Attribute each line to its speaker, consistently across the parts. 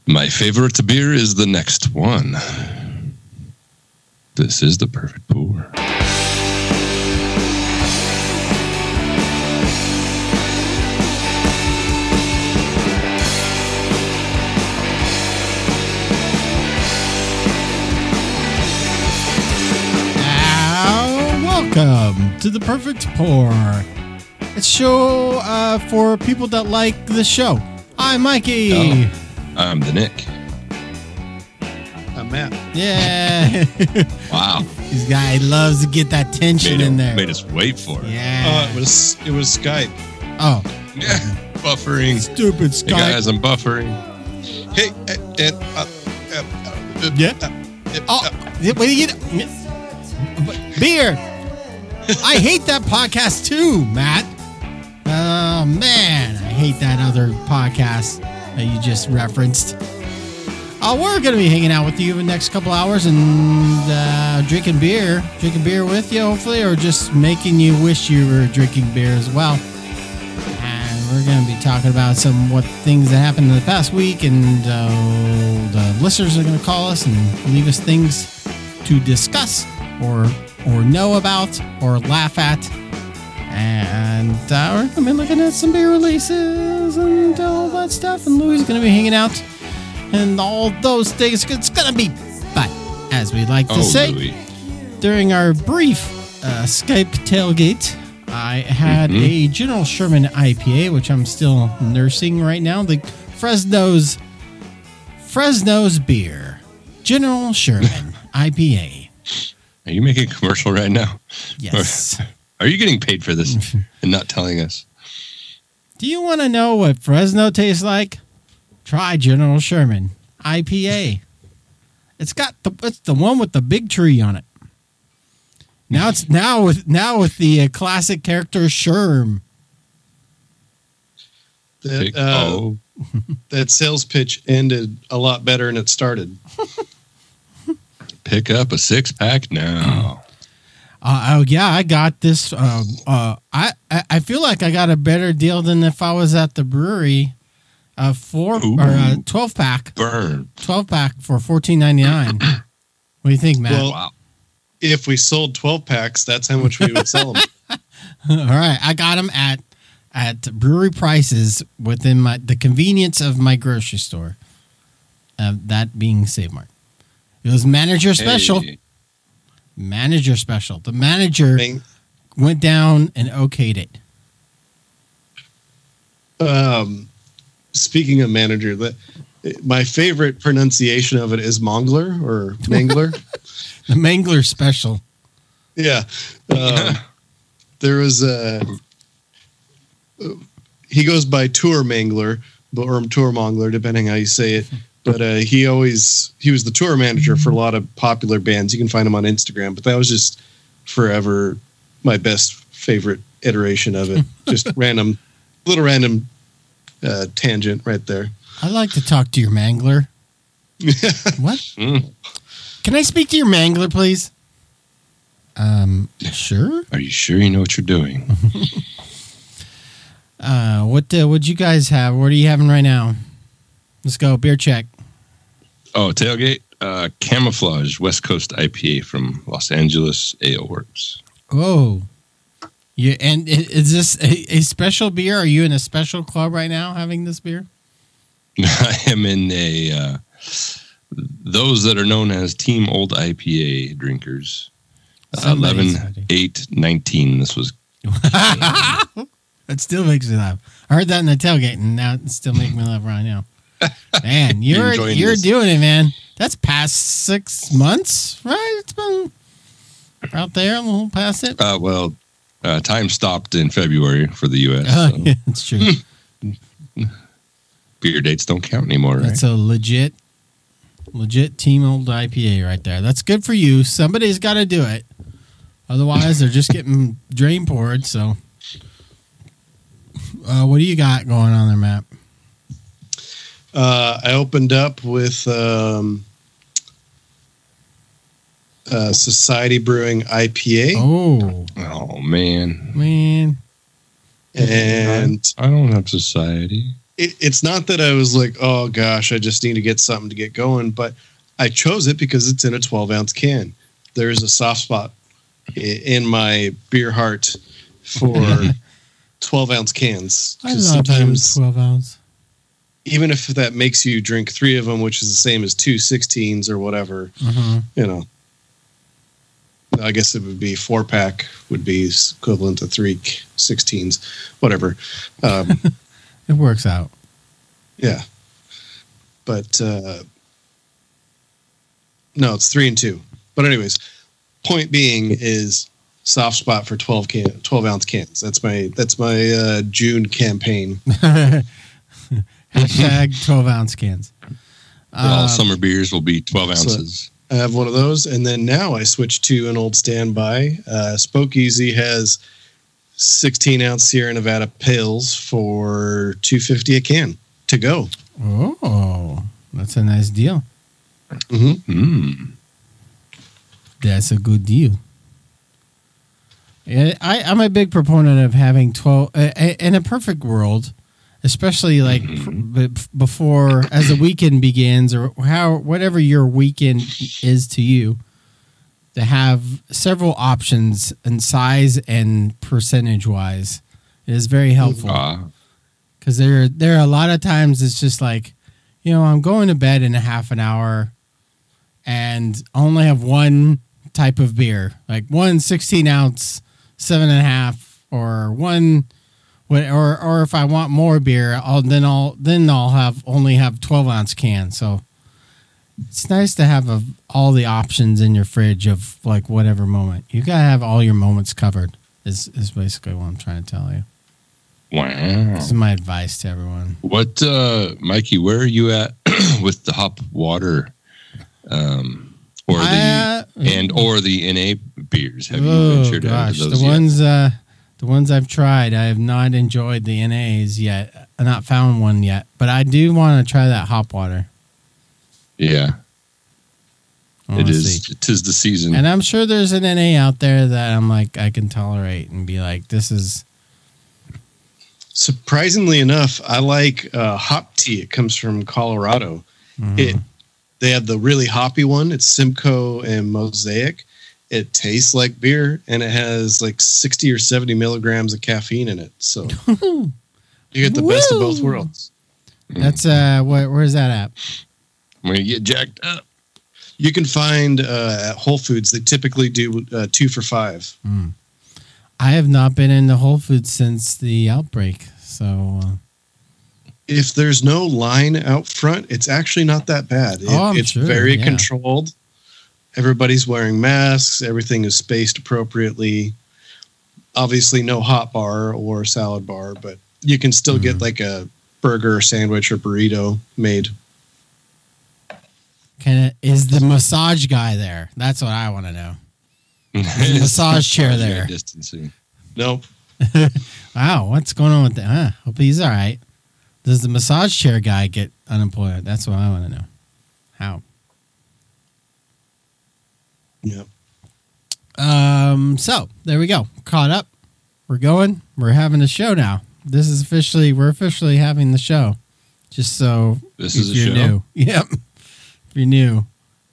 Speaker 1: My favorite beer is the next one. This is the perfect pour.
Speaker 2: Welcome to the Perfect Pour. It's a show for people that like the show. I'm Mikey.
Speaker 1: Oh, I'm the Nick.
Speaker 3: I'm Matt.
Speaker 2: Yeah.
Speaker 1: Wow.
Speaker 2: This guy loves to get that tension in there.
Speaker 1: Made us wait for it.
Speaker 2: Yeah.
Speaker 3: It was Skype.
Speaker 2: Oh.
Speaker 1: Yeah. Buffering.
Speaker 2: Stupid Skype.
Speaker 1: Hey guys, I'm buffering.
Speaker 3: Hey,
Speaker 2: Yeah. Oh, what do you beer? I hate that podcast too, Matt. Oh man, I hate that other podcast that you just referenced. We're gonna be hanging out with you the next couple hours and drinking beer with you, hopefully, or just making you wish you were drinking beer as well. And we're gonna be talking about what things that happened in the past week, and the listeners are gonna call us and leave us things to discuss or know about or laugh at. And we're going to be looking at some beer releases and all that stuff. And Louis is going to be hanging out and all those things. It's going to be fun, as we like to say.
Speaker 1: Louis.
Speaker 2: During our brief Skype tailgate, I had a General Sherman IPA, which I'm still nursing right now. The Fresno's beer. General Sherman IPA.
Speaker 1: Are you making a commercial right now?
Speaker 2: Yes.
Speaker 1: Are you getting paid for this and not telling us?
Speaker 2: Do you want to know what Fresno tastes like? Try General Sherman IPA. It's the one with the big tree on it. Now it's with the classic character Sherm.
Speaker 3: That sales pitch ended a lot better than it started.
Speaker 1: Pick up a 6-pack now.
Speaker 2: Yeah, I got this. I feel like I got a better deal than if I was at the brewery. 12-pack.
Speaker 1: Burn.
Speaker 2: 12-pack for $14.99. What do you think, Matt?
Speaker 3: Well,
Speaker 1: wow.
Speaker 3: If we sold 12 packs, that's how much we would sell them.
Speaker 2: All right, I got them at brewery prices within the convenience of my grocery store. That being Save Mart. It was manager special.
Speaker 1: Hey.
Speaker 2: Manager special. The manager went down and okayed it.
Speaker 3: Speaking of manager, my favorite pronunciation of it is Mangler or Mangler.
Speaker 2: The Mangler special.
Speaker 3: Yeah. There was he goes by Tour Mangler, or Tour Mangler, depending how you say it. But he was the tour manager for a lot of popular bands. You can find him on Instagram. But that was just forever my best favorite iteration of it. Just random tangent right there.
Speaker 2: I'd like to talk to your Mangler. What? Can I speak to your Mangler, please? Sure.
Speaker 1: Are you sure you know what you're doing?
Speaker 2: What'd you guys have? What are you having right now? Let's go. Beer check.
Speaker 1: Oh, tailgate. Camouflage West Coast IPA from Los Angeles Ale Works.
Speaker 2: Oh. Yeah, and is this a special beer? Are you in a special club right now having this beer?
Speaker 1: I am in those that are known as Team Old IPA drinkers. 11/8/19. This was.
Speaker 2: That still makes me laugh. I heard that in the tailgate, and now it's still making me laugh right now. Man, you're doing it, man. That's past 6 months, right? It's been out there, a little past it.
Speaker 1: Time stopped in February for the U.S. So.
Speaker 2: Yeah, it's true.
Speaker 1: Beer dates don't count anymore, right?
Speaker 2: That's a legit Team Old IPA right there. That's good for you. Somebody's got to do it. Otherwise, they're just getting drain poured. So, what do you got going on there, Matt?
Speaker 3: I opened up with Society Brewing IPA.
Speaker 1: Oh man.
Speaker 3: And
Speaker 1: I don't have Society.
Speaker 3: it's not that I was like, oh gosh, I just need to get something to get going, but I chose it because it's in a 12-ounce can. There's a soft spot in my beer heart for 12-ounce cans.
Speaker 2: I love
Speaker 3: sometimes
Speaker 2: 12-ounce.
Speaker 3: Even if that makes you drink 3 of them, which is the same as 2 16s or whatever, you know, I guess it would be 4-pack would be equivalent to 3 16s, whatever.
Speaker 2: It works out.
Speaker 3: Yeah. But no, it's 3 and 2. But anyways, point being is soft spot for 12-ounce cans. That's my June campaign.
Speaker 2: Hashtag 12-ounce cans.
Speaker 1: All summer beers will be 12 ounces.
Speaker 3: So I have one of those, and then now I switched to an old standby. Spoke Easy has 16-ounce Sierra Nevada Pales for $2.50 a can to go.
Speaker 2: Oh, that's a nice deal. That's a good deal. Yeah, I'm a big proponent of having 12 in a perfect world, especially like before as the weekend begins or whatever your weekend is to you, to have several options in size and percentage wise is very helpful. Because there are a lot of times it's just like, you know, I'm going to bed in a half an hour and I only have one type of beer, like one 16-ounce 7.5 or one, or if I want more beer, I'll only have 12-ounce cans. So it's nice to have all the options in your fridge of like whatever moment. You gotta have all your moments covered. Is basically what I'm trying to tell you.
Speaker 1: Wow.
Speaker 2: This is my advice to everyone.
Speaker 1: What, Mikey, where are you at with the hop water, or the NA beers? Have you ventured into those
Speaker 2: yet? The ones I've tried, I have not enjoyed the NAs yet. I've not found one yet, but I do want to try that hop water.
Speaker 1: Yeah. It is. It is the season.
Speaker 2: And I'm sure there's an NA out there that I'm like, I can tolerate and be like, this is.
Speaker 3: Surprisingly enough, I like hop tea. It comes from Colorado. They have the really hoppy one. It's Simcoe and Mosaic. It tastes like beer, and it has like 60 or 70 milligrams of caffeine in it. So you get the best of both worlds.
Speaker 2: That's where's that at?
Speaker 1: I'm gonna get jacked up.
Speaker 3: You can find at Whole Foods. They typically do 2 for $5.
Speaker 2: I have not been in the Whole Foods since the outbreak, so.
Speaker 3: If there's no line out front, it's actually not that bad. It's sure, very controlled. Everybody's wearing masks. Everything is spaced appropriately. Obviously, no hot bar or salad bar, but you can still get like a burger, sandwich, or burrito made.
Speaker 2: Is the massage guy there? That's what I want to know. Is the massage chair there?
Speaker 1: Distancing.
Speaker 3: Nope.
Speaker 2: Wow, what's going on with that? Hope he's all right. Does the massage chair guy get unemployed? That's what I want to know. How?
Speaker 3: Yep.
Speaker 2: So there we go. Caught up. We're going. We're having a show now. We're officially having the show. Just so
Speaker 1: this is a show.
Speaker 2: New. Yep. If you're new.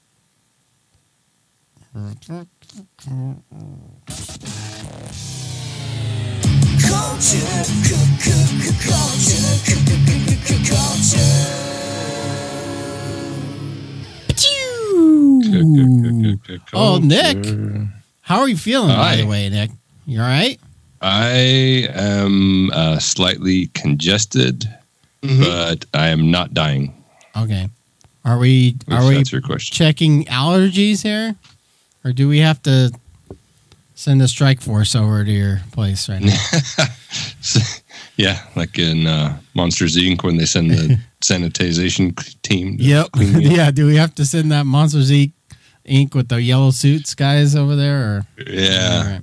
Speaker 2: Oh, Nick. How are you feeling, by the way, Nick? You all right?
Speaker 1: I am slightly congested, but I am not dying.
Speaker 2: Okay. Are we
Speaker 1: that's your question.
Speaker 2: Checking allergies here? Or do we have to send a strike force over to your place right now?
Speaker 1: Yeah, like in Monsters, Inc. when they send the sanitization team.
Speaker 2: Yep. Yeah, do we have to send that Monsters, Inc. with the yellow suits guys over there? Or?
Speaker 1: Yeah.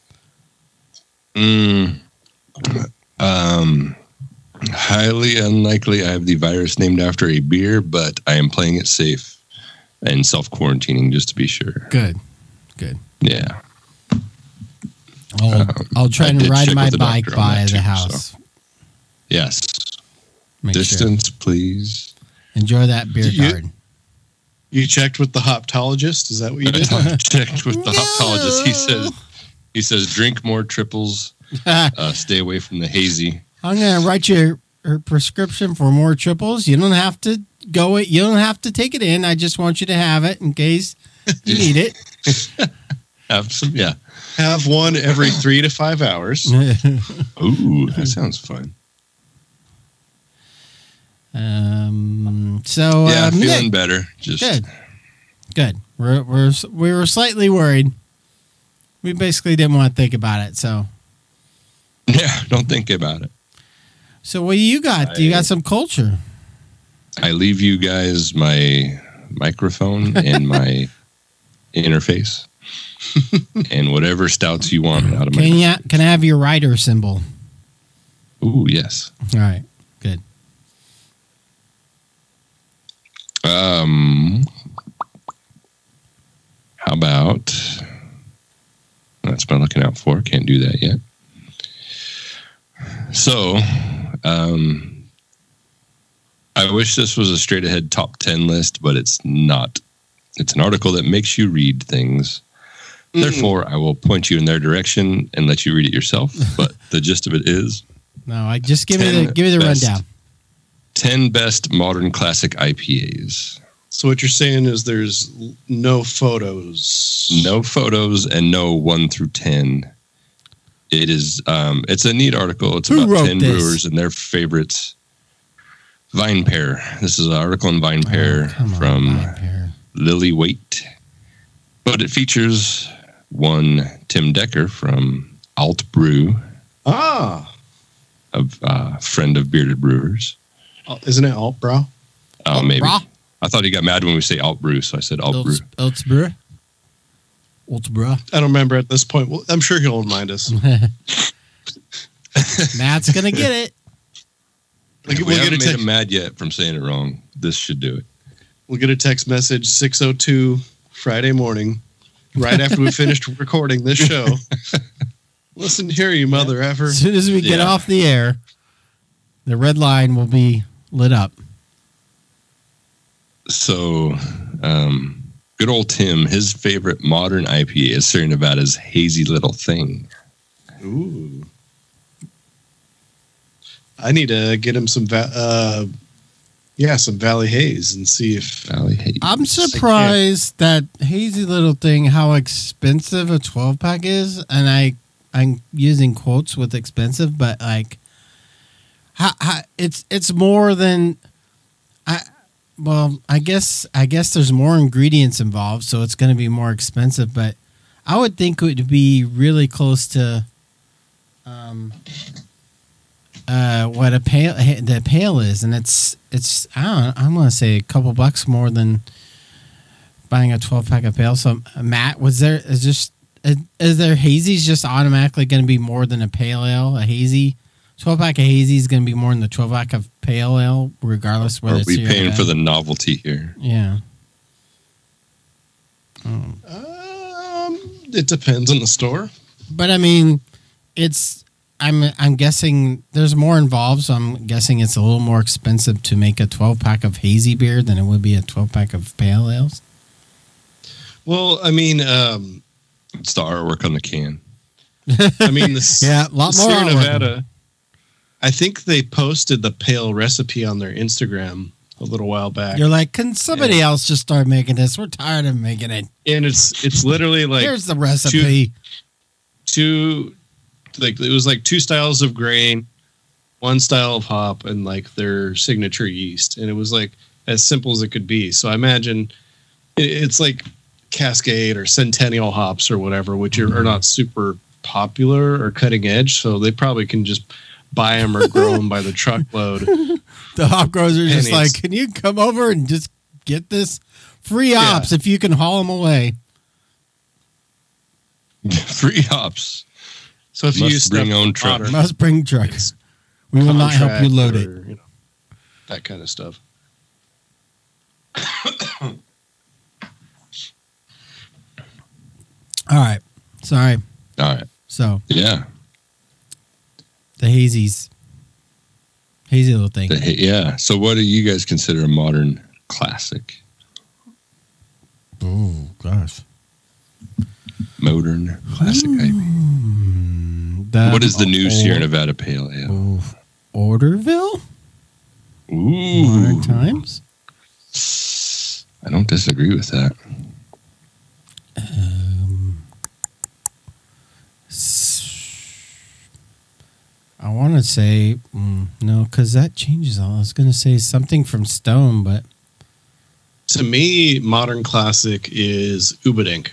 Speaker 1: Highly unlikely I have the virus named after a beer, but I am playing it safe and self-quarantining just to be sure.
Speaker 2: Good.
Speaker 1: Yeah.
Speaker 2: I'll try and ride my bike by the house.
Speaker 1: So. Yes. Distance, please.
Speaker 2: Enjoy that beer garden.
Speaker 3: You checked with the hoptologist? Is that what you did?
Speaker 1: I checked with the hoptologist. He says drink more triples. Stay away from the hazy.
Speaker 2: I'm going to write you a prescription for more triples. You don't have to go it. You don't have to take it in. I just want you to have it in case you need it.
Speaker 1: Have some, yeah.
Speaker 3: Have one every 3 to 5 hours.
Speaker 1: Ooh, that sounds fun. Feeling better. Just
Speaker 2: good. We were slightly worried. We basically didn't want to think about it. So
Speaker 1: yeah, don't think about it.
Speaker 2: So what do you got? You got some culture.
Speaker 1: I leave you guys my microphone and my interface and whatever stouts you want out of my.
Speaker 2: Can I have your writer symbol?
Speaker 1: Ooh, yes.
Speaker 2: All right. Good.
Speaker 1: How about, that's what I'm looking out for. Can't do that yet. So, I wish this was a straight ahead top 10 list, but it's not. It's an article that makes you read things. Therefore, I will point you in their direction and let you read it yourself. But the gist of it is,
Speaker 2: no, I just give me the rundown.
Speaker 1: 10 best modern classic IPAs.
Speaker 3: So what you're saying is there's no photos.
Speaker 1: No photos and no 1 through 10. It is it's a neat article. It's about 10 brewers and their favorites. VinePair. This is an article in VinePair from Lily Waite. But it features one Tim Decker from Alt Brew. A friend of Bearded Brewers.
Speaker 3: Isn't it Alt Brew?
Speaker 1: Oh, maybe. Bra? I thought he got mad when we say Alt Brew, so I said Alt Brew.
Speaker 2: Alt Brew? Alt Brew?
Speaker 3: I don't remember at this point. Well, I'm sure he'll remind us.
Speaker 2: Matt's going to get it.
Speaker 1: We haven't made him mad yet from saying it wrong. This should do it.
Speaker 3: We'll get a text message 6:02 Friday morning, right after we finished recording this show. Listen here, you mother effer.
Speaker 2: As soon as we get off the air, the red line will be lit up.
Speaker 1: So, good old Tim, his favorite modern IPA is Sierra Nevada's Hazy Little Thing.
Speaker 3: Ooh. I need to get him some Valley Haze and see if
Speaker 1: Valley Haze.
Speaker 2: I'm surprised that Hazy Little Thing, how expensive a 12-pack is, and I'm using quotes with expensive, but like, it's more than I guess there's more ingredients involved, so it's going to be more expensive. But I would think it would be really close to what the pail is, and it's I'm going to say a couple bucks more than buying a 12-pack of pail. So Matt, is there hazies just automatically going to be more than a pale ale? A hazy 12-pack of hazy is going to be more than the 12-pack of pale ale, regardless whether it's
Speaker 1: we paying for the novelty here.
Speaker 2: Yeah.
Speaker 3: It depends on the store.
Speaker 2: But I mean, I'm guessing there's more involved, so I'm guessing it's a little more expensive to make a 12-pack of hazy beer than it would be a 12-pack of pale ales.
Speaker 3: Well, I mean,
Speaker 1: it's the artwork on the can.
Speaker 3: I mean,
Speaker 2: a lot more
Speaker 3: Sierra Nevada. I think they posted the pale recipe on their Instagram a little while back.
Speaker 2: You're like, can somebody else just start making this? We're tired of making it.
Speaker 3: And it's literally like,
Speaker 2: here's the recipe.
Speaker 3: It was like 2 styles of grain, 1 style of hop, and like their signature yeast. And it was like as simple as it could be. So I imagine it's like Cascade or Centennial hops or whatever, which are not super popular or cutting edge. So they probably can just buy them or grow them by the truckload.
Speaker 2: The hop growers are just like, can you come over and just get this free hops if you can haul them away?
Speaker 1: Free hops.
Speaker 3: So if you use
Speaker 1: bring own truck,
Speaker 2: must bring trucks. We will not help you load it.
Speaker 3: That kind of stuff.
Speaker 2: All right. Sorry.
Speaker 1: All right.
Speaker 2: So
Speaker 1: yeah,
Speaker 2: the hazies. Hazy little thing.
Speaker 1: Yeah. So what do you guys consider a modern classic?
Speaker 2: Oh, gosh.
Speaker 1: Modern classic IPA. What is the new Sierra Nevada Pale Ale?
Speaker 2: Orderville?
Speaker 1: Ooh.
Speaker 2: Modern Times?
Speaker 1: I don't disagree with that.
Speaker 2: I want to say no, because that changes all. I was going to say something from Stone, but
Speaker 3: to me, modern classic is Ubadink.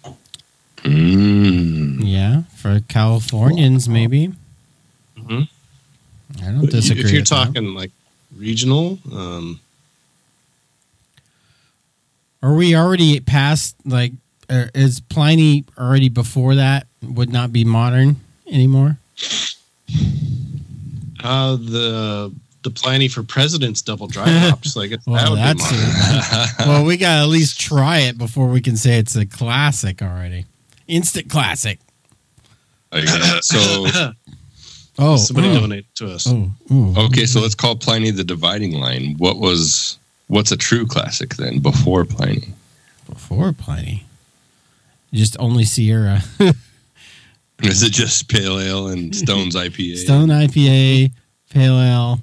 Speaker 2: Yeah, for Californians, maybe.
Speaker 3: Mm-hmm.
Speaker 2: I don't disagree.
Speaker 3: If you're
Speaker 2: with
Speaker 3: talking like regional,
Speaker 2: are we already past like? Is Pliny already before that? Would not be modern anymore.
Speaker 3: The Pliny for President's double dry hops. Like that would be modern.
Speaker 2: Well, we got to at least try it before we can say it's a classic already. Instant classic.
Speaker 1: Okay, so
Speaker 3: somebody donate to us.
Speaker 1: Okay, so let's call Pliny the dividing line. What's a true classic then before Pliny?
Speaker 2: Before Pliny, just only Sierra.
Speaker 1: Is it just Pale Ale and Stone's IPA?
Speaker 2: Stone IPA, Pale Ale,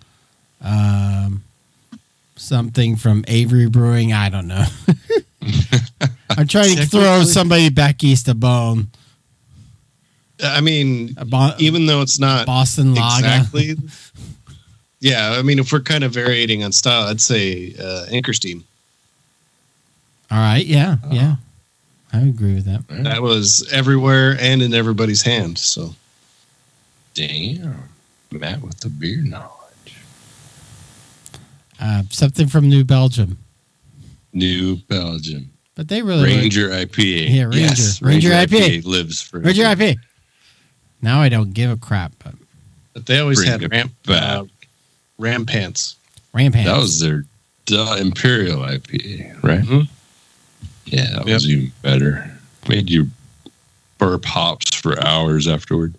Speaker 2: something from Avery Brewing. I don't know. I'm trying to throw somebody back east a bone.
Speaker 3: I mean, even though it's not
Speaker 2: Boston Lager.
Speaker 3: Exactly. Yeah, I mean, if we're kind of varying on style, I'd say Anchor Steam.
Speaker 2: All right, yeah. I agree with that.
Speaker 3: That was everywhere and in everybody's hand. So,
Speaker 1: damn, Matt with the beer knowledge.
Speaker 2: Something from New Belgium.
Speaker 1: New Belgium,
Speaker 2: but they really
Speaker 1: Ranger IPA.
Speaker 2: Yeah, Ranger.
Speaker 1: Yes,
Speaker 2: Ranger IPA
Speaker 1: lives forever.
Speaker 2: Ranger IPA. Now I don't give a crap,
Speaker 3: but they always had Rampants.
Speaker 2: Rampants.
Speaker 1: That was their Imperial IPA, right?
Speaker 3: Mm-hmm.
Speaker 1: Yeah, that was even better. Made you burp hops for hours afterward.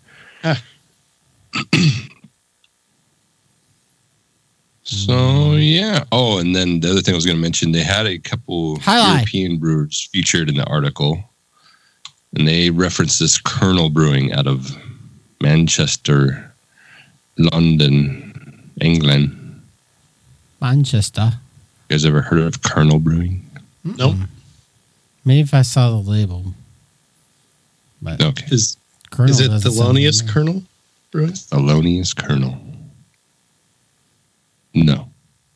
Speaker 1: So, yeah. Oh, and then the other thing I was going to mention, they had a couple European brewers featured in the article. And they referenced this Colonel Brewing out of Manchester, London, England.
Speaker 2: Manchester.
Speaker 1: You guys ever heard of Colonel Brewing?
Speaker 3: Nope.
Speaker 2: Maybe if I saw the label. But
Speaker 1: okay.
Speaker 3: Is it Thelonious Colonel Brewing?
Speaker 1: Thelonious Colonel. No.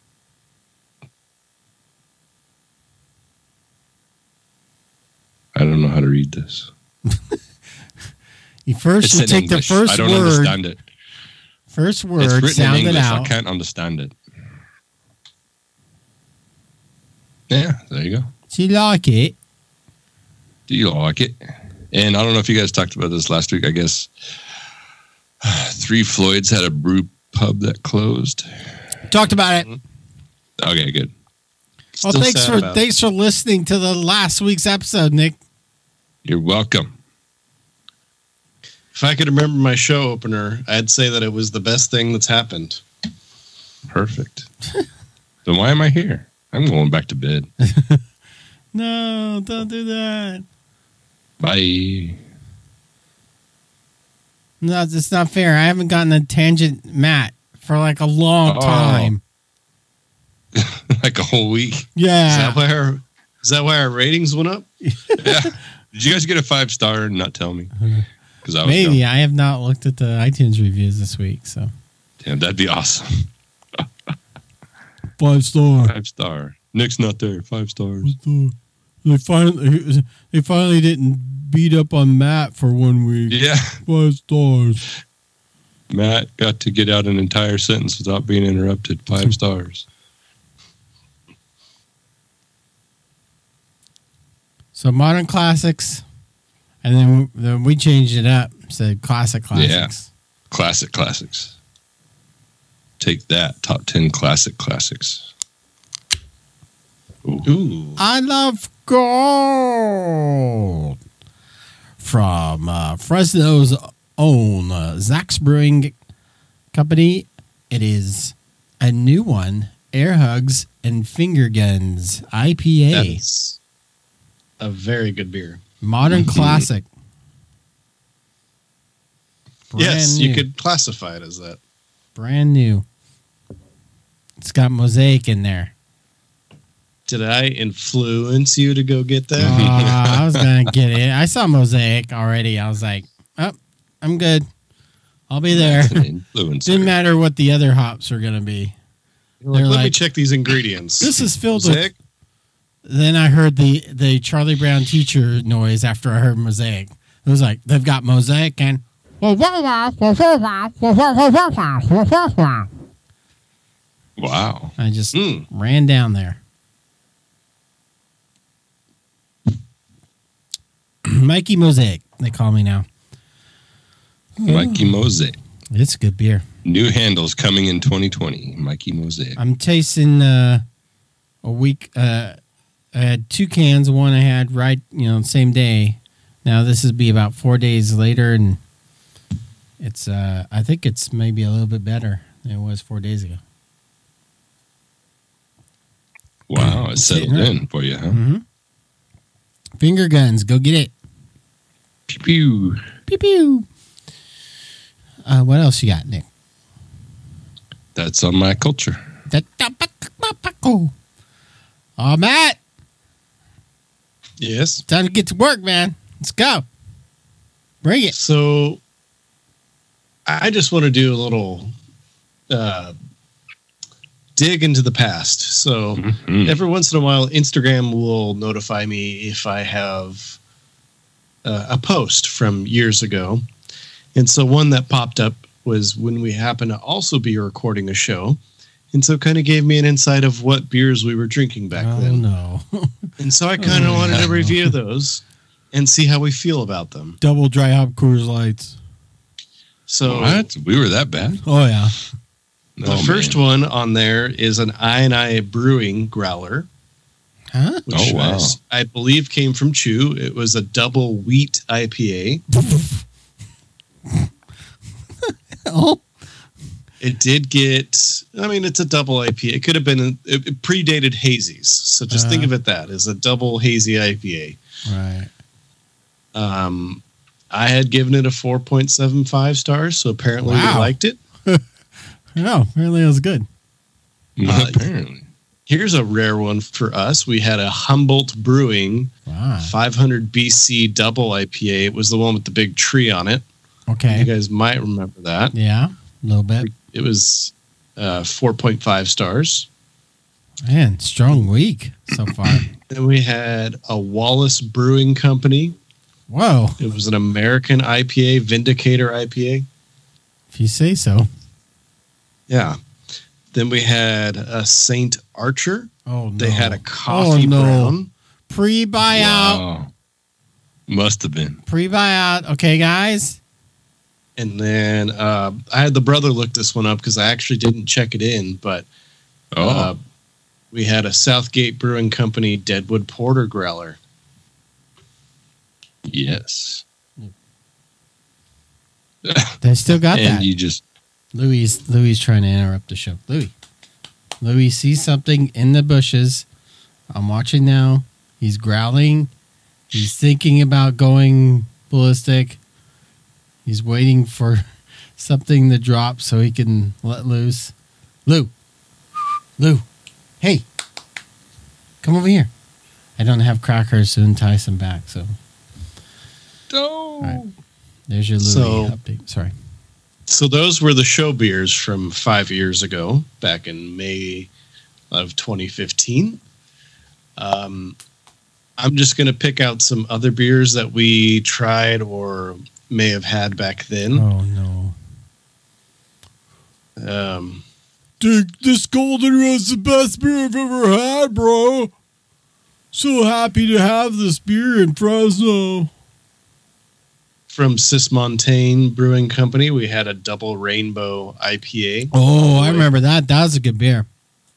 Speaker 1: I don't know how to read this.
Speaker 2: You take
Speaker 1: English.
Speaker 2: the first
Speaker 1: I don't
Speaker 2: word.
Speaker 1: understand it.
Speaker 2: First word,
Speaker 1: it's written
Speaker 2: sound
Speaker 1: in English.
Speaker 2: it out.
Speaker 1: I can't understand it. Yeah, there you go.
Speaker 2: Do you like it?
Speaker 1: Do you like it? And I don't know if you guys talked about this last week. I guess Three Floyds had a brew pub that closed.
Speaker 2: Talked about it.
Speaker 1: Okay, good.
Speaker 2: Well, thanks for listening to the last week's episode, Nick.
Speaker 1: You're welcome.
Speaker 3: If I could remember my show opener, I'd say that it was the best thing that's happened.
Speaker 1: Perfect. Then why am I here? I'm going back to bed.
Speaker 2: No, don't do that.
Speaker 1: Bye.
Speaker 2: No, it's not fair. I haven't gotten a tangent, Matt, for like a long time.
Speaker 1: Like a whole week.
Speaker 2: Yeah.
Speaker 3: Is that why our ratings went up?
Speaker 1: Yeah. Did you guys get a 5-star and not tell me?
Speaker 2: Maybe. I have not looked at the iTunes reviews this week, so.
Speaker 1: Damn, that'd be awesome.
Speaker 2: 5-star.
Speaker 1: 5-star. Nick's not there. 5 stars.
Speaker 2: They finally didn't beat up on Matt for 1 week.
Speaker 1: Yeah.
Speaker 2: 5 stars.
Speaker 1: Matt got to get out an entire sentence without being interrupted. 5 stars.
Speaker 2: So modern classics, and then we changed it up. Said classics.
Speaker 1: Yeah. Classics. Take that. Top 10 classics.
Speaker 3: Ooh.
Speaker 2: I love gold. From Fresno's own Zach's Brewing Company it is a new one, Air Hugs and Finger Guns IPA.
Speaker 3: That's a very good beer.
Speaker 2: Modern classic.
Speaker 3: Yes,
Speaker 2: Brand
Speaker 3: you
Speaker 2: new.
Speaker 3: could classify it as that.
Speaker 2: Brand new. It's got Mosaic in there.
Speaker 3: Did I influence you to go get that?
Speaker 2: I was going to get it. I saw Mosaic already. I was like, oh, I'm good. I'll be there.
Speaker 1: That's an influencer.
Speaker 2: Didn't matter what the other hops are going to be.
Speaker 3: Let me
Speaker 2: like,
Speaker 3: check these ingredients.
Speaker 2: This is filled
Speaker 3: Mosaic?
Speaker 2: with... Then I heard the Charlie Brown teacher noise after I heard Mosaic. It was like, they've got Mosaic and...
Speaker 1: Wow.
Speaker 2: I just ran down there. Mikey Mosaic, they call me now.
Speaker 1: Mikey Mosaic.
Speaker 2: It's a good beer.
Speaker 1: New handles coming in 2020. Mikey Mosaic.
Speaker 2: I'm tasting a week. I had 2 cans. One I had same day. Now this would be about 4 days later, and it's I think it's maybe a little bit better than it was 4 days ago.
Speaker 1: Wow, it settled in for you, huh?
Speaker 2: Mm-hmm. Finger Guns, go get it.
Speaker 1: Pew pew.
Speaker 2: Pew pew. What else you got, Nick?
Speaker 1: That's on my culture.
Speaker 2: Oh, Matt,
Speaker 3: Yes.
Speaker 2: time to get to work, man. Let's go. Bring it.
Speaker 3: So I just want to do a little dig into the past. So every once in a while, Instagram will notify me if I have a post from years ago. And so one that popped up was when we happened to also be recording a show. And so it kind of gave me an insight of what beers we were drinking back then.
Speaker 2: No.
Speaker 3: And so I kind of wanted to review those and see how we feel about them.
Speaker 2: Double dry hop Coors Lights.
Speaker 3: So
Speaker 1: What? We were that bad?
Speaker 2: Oh, yeah.
Speaker 3: the first one on there is an I Brewing Growler.
Speaker 2: Huh?
Speaker 3: Which
Speaker 1: wow.
Speaker 3: I believe came from Chew. It was a double wheat IPA.
Speaker 2: Oh.
Speaker 3: It did get, it's a double IPA. It could have been, it predated Hazy's. So just think of it that as a double hazy IPA.
Speaker 2: Right.
Speaker 3: I had given it a 4.75 stars. So apparently we liked it.
Speaker 2: No, apparently it was good.
Speaker 1: Apparently.
Speaker 3: Here's a rare one for us. We had a Humboldt Brewing 500 BC double IPA. It was the one with the big tree on it.
Speaker 2: Okay.
Speaker 3: You guys might remember that.
Speaker 2: Yeah, a little bit.
Speaker 3: It was 4.5 stars.
Speaker 2: Man, strong week so far.
Speaker 3: Then we had a Wallace Brewing Company.
Speaker 2: Whoa.
Speaker 3: It was an American IPA, Vindicator IPA.
Speaker 2: If you say so.
Speaker 3: Yeah. Then we had a St. Archer.
Speaker 2: Oh, no.
Speaker 3: They had a coffee brown.
Speaker 2: Pre-buyout.
Speaker 1: Wow. Must have been.
Speaker 2: Pre-buyout. Okay, guys.
Speaker 3: And then I had the brother look this one up because I actually didn't check it in, but we had a Southgate Brewing Company Deadwood Porter Growler.
Speaker 1: Yes.
Speaker 2: They still got
Speaker 1: And
Speaker 2: that.
Speaker 1: you just...
Speaker 2: Louis trying to interrupt the show. Louis sees something in the bushes. I'm watching now. He's growling. He's thinking about going ballistic. He's waiting for something to drop so he can let loose. Lou. Hey. Come over here. I don't have crackers to entice him back, so.
Speaker 1: Oh.
Speaker 2: Right. There's your Louis update. Sorry.
Speaker 3: So those were the show beers from 5 years ago, back in May of 2015. I'm just going to pick out some other beers that we tried or may have had back then.
Speaker 2: Oh, no. Dude, this Golden was the best beer I've ever had, bro. So happy to have this beer in Fresno.
Speaker 3: From Sismontane Brewing Company, we had a double rainbow IPA.
Speaker 2: Oh, I remember that. That was a good beer.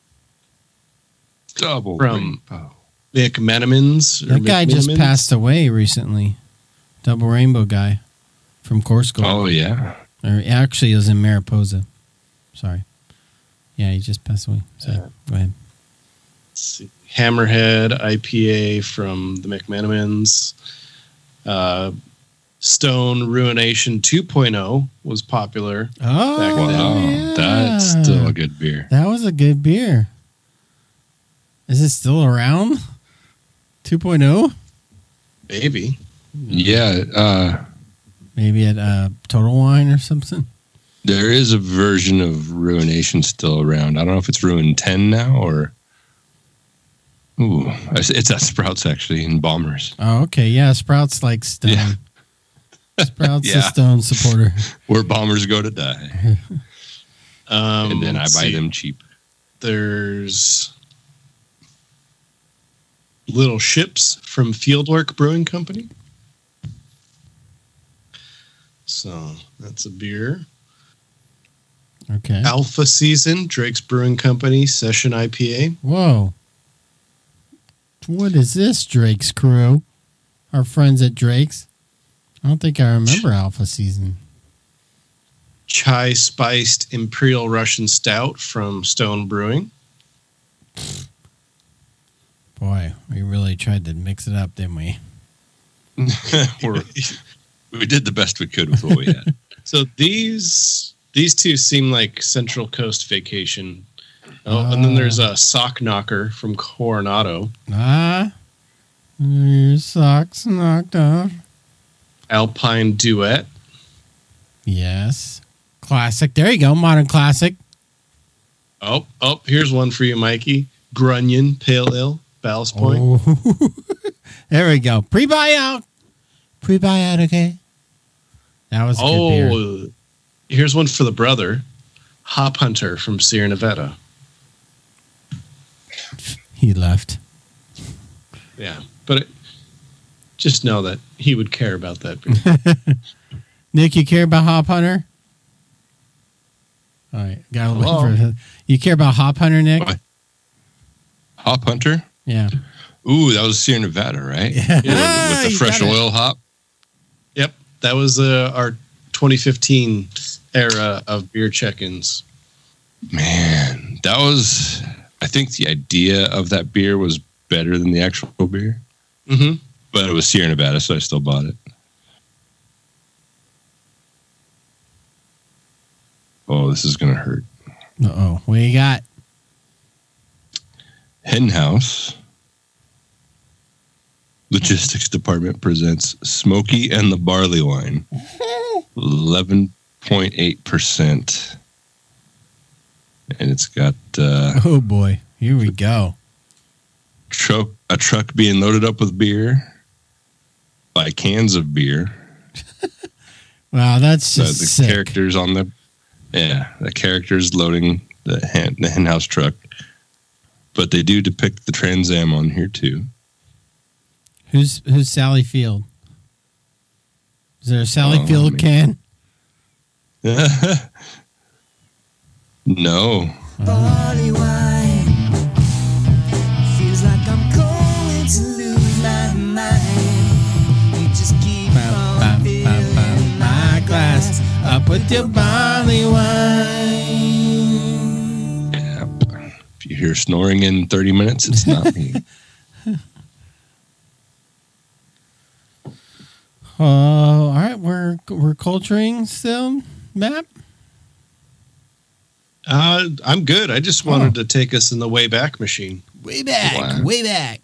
Speaker 1: Double
Speaker 3: From
Speaker 1: rainbow.
Speaker 3: McMenamins.
Speaker 2: That guy just passed away recently. Double Rainbow guy from Course Gold.
Speaker 1: Oh, yeah.
Speaker 2: Or actually, it was in Mariposa. Sorry. Yeah, he just passed away. So go ahead.
Speaker 3: Let's see. Hammerhead IPA from the McMenamins. Stone Ruination 2.0 was popular.
Speaker 2: Oh,
Speaker 3: back then.
Speaker 2: yeah.
Speaker 1: That's still a good beer.
Speaker 2: That was a good beer. Is it still around? 2.0?
Speaker 3: Maybe.
Speaker 1: Yeah,
Speaker 2: Maybe at Total Wine or something.
Speaker 1: there is a version of Ruination still around. I don't know if it's Ruin 10 now or... Ooh, it's at Sprouts, actually, in Bombers.
Speaker 2: Oh, okay. Yeah, Sprouts like Stone.
Speaker 1: Yeah.
Speaker 2: Sprouts
Speaker 1: Yeah.
Speaker 2: a Stone supporter.
Speaker 1: Where Bombers go to die. And then I
Speaker 3: let's
Speaker 1: buy
Speaker 3: see.
Speaker 1: them cheap.
Speaker 3: There's Little Ships from Fieldwork Brewing Company. So that's a beer.
Speaker 2: Okay.
Speaker 3: Alpha Season, Drake's Brewing Company, Session IPA.
Speaker 2: Whoa. What is this, Drake's Crew? Our friends at Drake's? I don't think I remember Alpha Season.
Speaker 3: Chai Spiced Imperial Russian Stout from Stone Brewing.
Speaker 2: Boy, we really tried to mix it up, didn't we?
Speaker 1: We did the best we could with what we had.
Speaker 3: So these two seem like Central Coast Vacation. Oh, and then there's a Sock Knocker from Coronado.
Speaker 2: Your socks knocked off.
Speaker 3: Alpine Duet.
Speaker 2: Yes. Classic. There you go. Modern classic.
Speaker 3: Oh, here's one for you, Mikey. Grunion Pale Ale, Ballast Point.
Speaker 2: Oh. There we go. Pre-buyout. Pre-buyout, okay. That was a good beer.
Speaker 3: Here's one for the brother. Hop Hunter from Sierra Nevada.
Speaker 2: He left.
Speaker 3: Yeah, but just know that he would care about that beer.
Speaker 2: Nick, you care about Hop Hunter? All right. Got to
Speaker 3: Hello?
Speaker 2: wait for you care about Hop Hunter, Nick?
Speaker 1: What? Hop Hunter?
Speaker 2: Yeah.
Speaker 1: Ooh, that was Sierra Nevada, right?
Speaker 2: Yeah.
Speaker 1: With the
Speaker 2: You
Speaker 1: fresh
Speaker 2: got it.
Speaker 1: oil hop.
Speaker 3: Yep, that was our 2015 era of beer check-ins.
Speaker 1: Man, that was... I think the idea of that beer was better than the actual beer.
Speaker 3: Mm-hmm.
Speaker 1: But it was Sierra Nevada, so I still bought it. Oh, this is going to hurt.
Speaker 2: Uh-oh. What you got?
Speaker 1: Henhouse Logistics Department presents Smokey and the Barley Wine. 11.8%. And it's got
Speaker 2: Oh, boy. Here we go.
Speaker 1: a truck being loaded up with beer by cans of beer.
Speaker 2: Wow, that's
Speaker 1: The
Speaker 2: just sick.
Speaker 1: characters on the characters loading the hen house truck. But they do depict the Trans Am on here too.
Speaker 2: Who's Sally Field? Is there a Sally
Speaker 1: Oh,
Speaker 2: Field
Speaker 1: man.
Speaker 2: can?
Speaker 1: No.
Speaker 4: Barley wine feels like I'm going to lose my mind. You just keep on filling
Speaker 2: My glass up with your barley wine.
Speaker 1: Yeah. If you hear snoring in 30 minutes, it's not me.
Speaker 2: All right, we're culturing still, Matt.
Speaker 3: I'm good. I just wanted to take us in the way back machine.
Speaker 2: Way back,
Speaker 1: Wow.
Speaker 2: way back.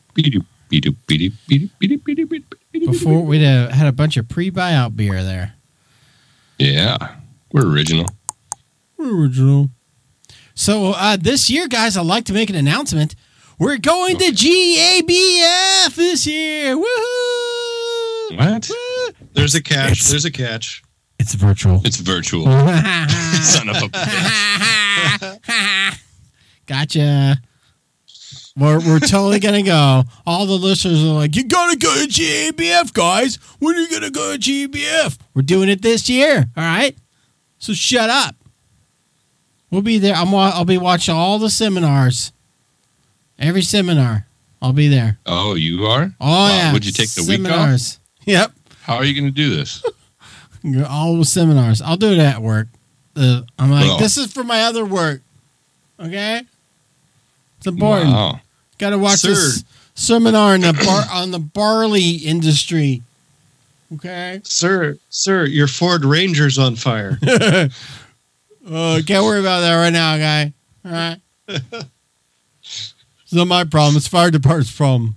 Speaker 1: Before
Speaker 2: Before we'd have had a bunch of pre-buyout beer there.
Speaker 1: Yeah. We're original.
Speaker 2: Original. So this year, guys, I'd like to make an announcement. We're going to GABF this year. Woohoo!
Speaker 1: What?
Speaker 2: Woo!
Speaker 3: There's a catch. There's a catch.
Speaker 2: It's virtual.
Speaker 1: It's virtual. Son of a bitch.
Speaker 2: Gotcha. We're totally gonna go. All the listeners are like, "You gotta go to GABF, guys. When are you gonna go to GABF?" We're doing it this year. All right. So shut up. We'll be there. I'll be watching all the seminars. Every seminar, I'll be there.
Speaker 1: Oh, you are?
Speaker 2: Oh
Speaker 1: Wow.
Speaker 2: yeah.
Speaker 1: Would you take the week off?
Speaker 2: seminars? Yep.
Speaker 1: How are you going to do this?
Speaker 2: All the seminars. I'll do it at work. I'm like,
Speaker 1: Well.
Speaker 2: this is for my other work. Okay? It's important.
Speaker 1: Wow.
Speaker 2: Got to watch
Speaker 3: Sir.
Speaker 2: this seminar on the barley industry. Okay?
Speaker 3: Sir, your Ford Ranger's on fire.
Speaker 2: Can't worry about that right now, guy. All right? It's not my problem. It's fire department's problem.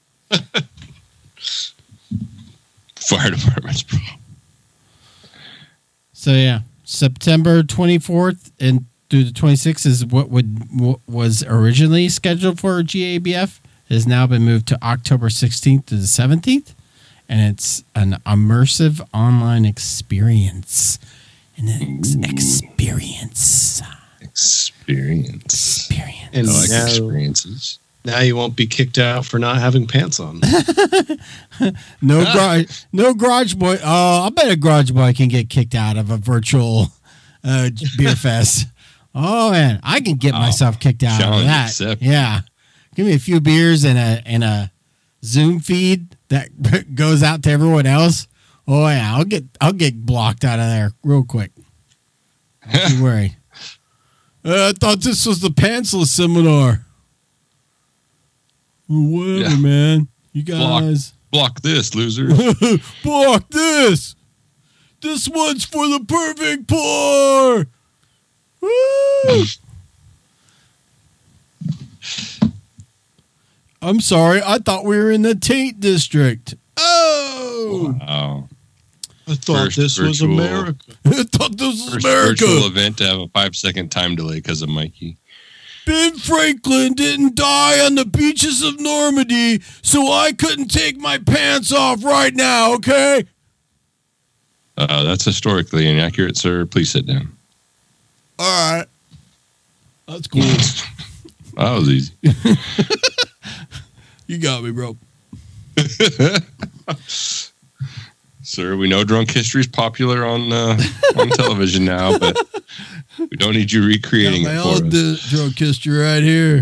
Speaker 1: Fire department's problem.
Speaker 2: So yeah, September 24th and through the 26th is what was originally scheduled for GABF. It has now been moved to October 16th to the 17th, and it's an immersive online experience. Experience.
Speaker 3: And
Speaker 1: I like
Speaker 3: now,
Speaker 1: experiences.
Speaker 3: now you won't be kicked out for not having pants on.
Speaker 2: No garage boy. Oh, I bet a garage boy can get kicked out of a virtual beer fest. Oh man, I can get myself kicked out of
Speaker 1: challenge
Speaker 2: that.
Speaker 1: accepted.
Speaker 2: Yeah, give me a few beers and a Zoom feed that goes out to everyone else. Oh yeah, I'll get blocked out of there real quick. Don't you worry. I thought this was the pantsless seminar. Whatever,
Speaker 1: Yeah.
Speaker 2: man. You guys.
Speaker 1: Block this, loser.
Speaker 2: Block this. This one's for the perfect pour. Woo! I'm sorry. I thought we were in the Taint District. Oh.
Speaker 1: Wow.
Speaker 3: I thought
Speaker 1: First
Speaker 3: this was
Speaker 1: virtual-
Speaker 3: America.
Speaker 2: I thought this was
Speaker 1: First
Speaker 2: America.
Speaker 1: virtual event to have a 5-second time delay because of Mikey.
Speaker 2: Ben Franklin didn't die on the beaches of Normandy, so I couldn't take my pants off right now, okay?
Speaker 1: That's historically inaccurate, sir. Please sit down.
Speaker 2: All right. That's cool.
Speaker 1: That was easy.
Speaker 2: You got me, bro.
Speaker 1: Sir, we know drunk history is popular on television now, but we don't need you recreating
Speaker 2: Got
Speaker 1: it
Speaker 2: my
Speaker 1: for
Speaker 2: own
Speaker 1: us.
Speaker 2: drunk history right here.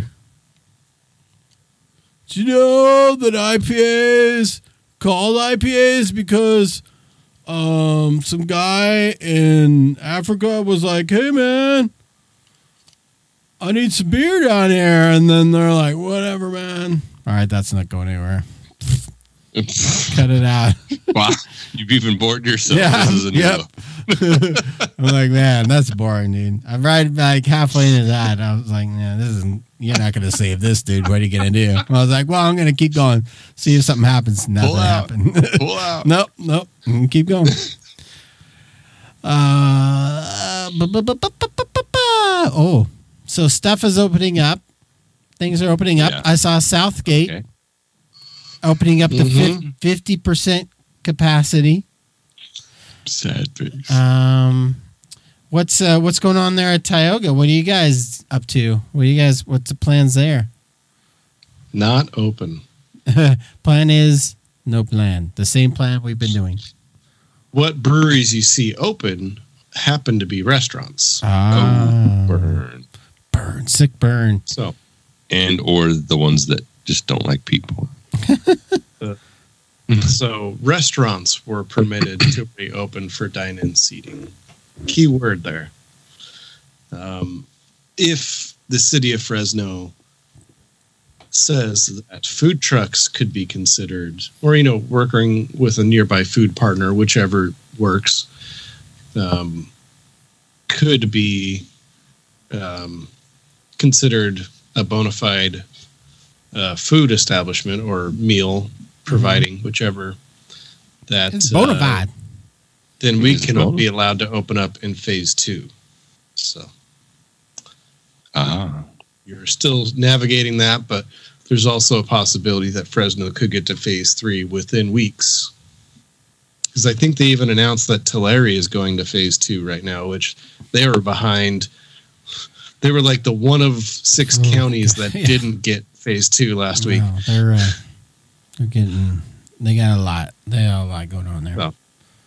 Speaker 2: Do you know that IPAs called IPAs because some guy in Africa was like, "Hey man, I need some beer down here," and then they're like, "Whatever, man." All right, that's not going anywhere. Cut it out.
Speaker 1: Wow, you've even bored yourself.
Speaker 2: Yeah,
Speaker 1: This is a new
Speaker 2: yep.
Speaker 1: low.
Speaker 2: I'm like, man, that's boring, dude. I'm right like halfway into that. I was like, man, this isn't. You're not gonna save this, dude. What are you gonna do? I was like, well, I'm gonna keep going, see if something happens. Nothing
Speaker 1: Pull out.
Speaker 2: happened.
Speaker 1: Pull out.
Speaker 2: Nope. Keep going. Oh, so stuff is opening up. Things are opening up.
Speaker 1: Yeah.
Speaker 2: I saw Southgate
Speaker 1: Okay.
Speaker 2: opening up to 50% capacity.
Speaker 1: Sad face.
Speaker 2: What's going on there at Tioga? What are you guys up to? What's the plans there?
Speaker 3: Not open.
Speaker 2: Plan is no plan. The same plan we've been doing.
Speaker 3: What breweries you see open happen to be restaurants.
Speaker 1: Burn.
Speaker 2: Burn, sick burn.
Speaker 3: So
Speaker 1: And or the ones that just don't like people.
Speaker 3: So restaurants were permitted to reopen for dine-in seating. Key word there. If the city of Fresno says that food trucks could be considered, or working with a nearby food partner, whichever works, could be considered a bona fide food establishment or meal providing, whichever. That
Speaker 2: It's bona fide.
Speaker 3: then we
Speaker 1: It's
Speaker 3: can
Speaker 1: bona-
Speaker 3: be allowed to open up in phase 2. So you're still navigating that, but there's also a possibility that Fresno could get to phase 3 within weeks. Because I think they even announced that Tulare is going to phase 2 right now, which they were behind. They were like the one of 6 counties that
Speaker 2: yeah.
Speaker 3: didn't get phase 2 last week.
Speaker 2: No, they're getting. They got a lot. They got a lot going on there.
Speaker 3: Well,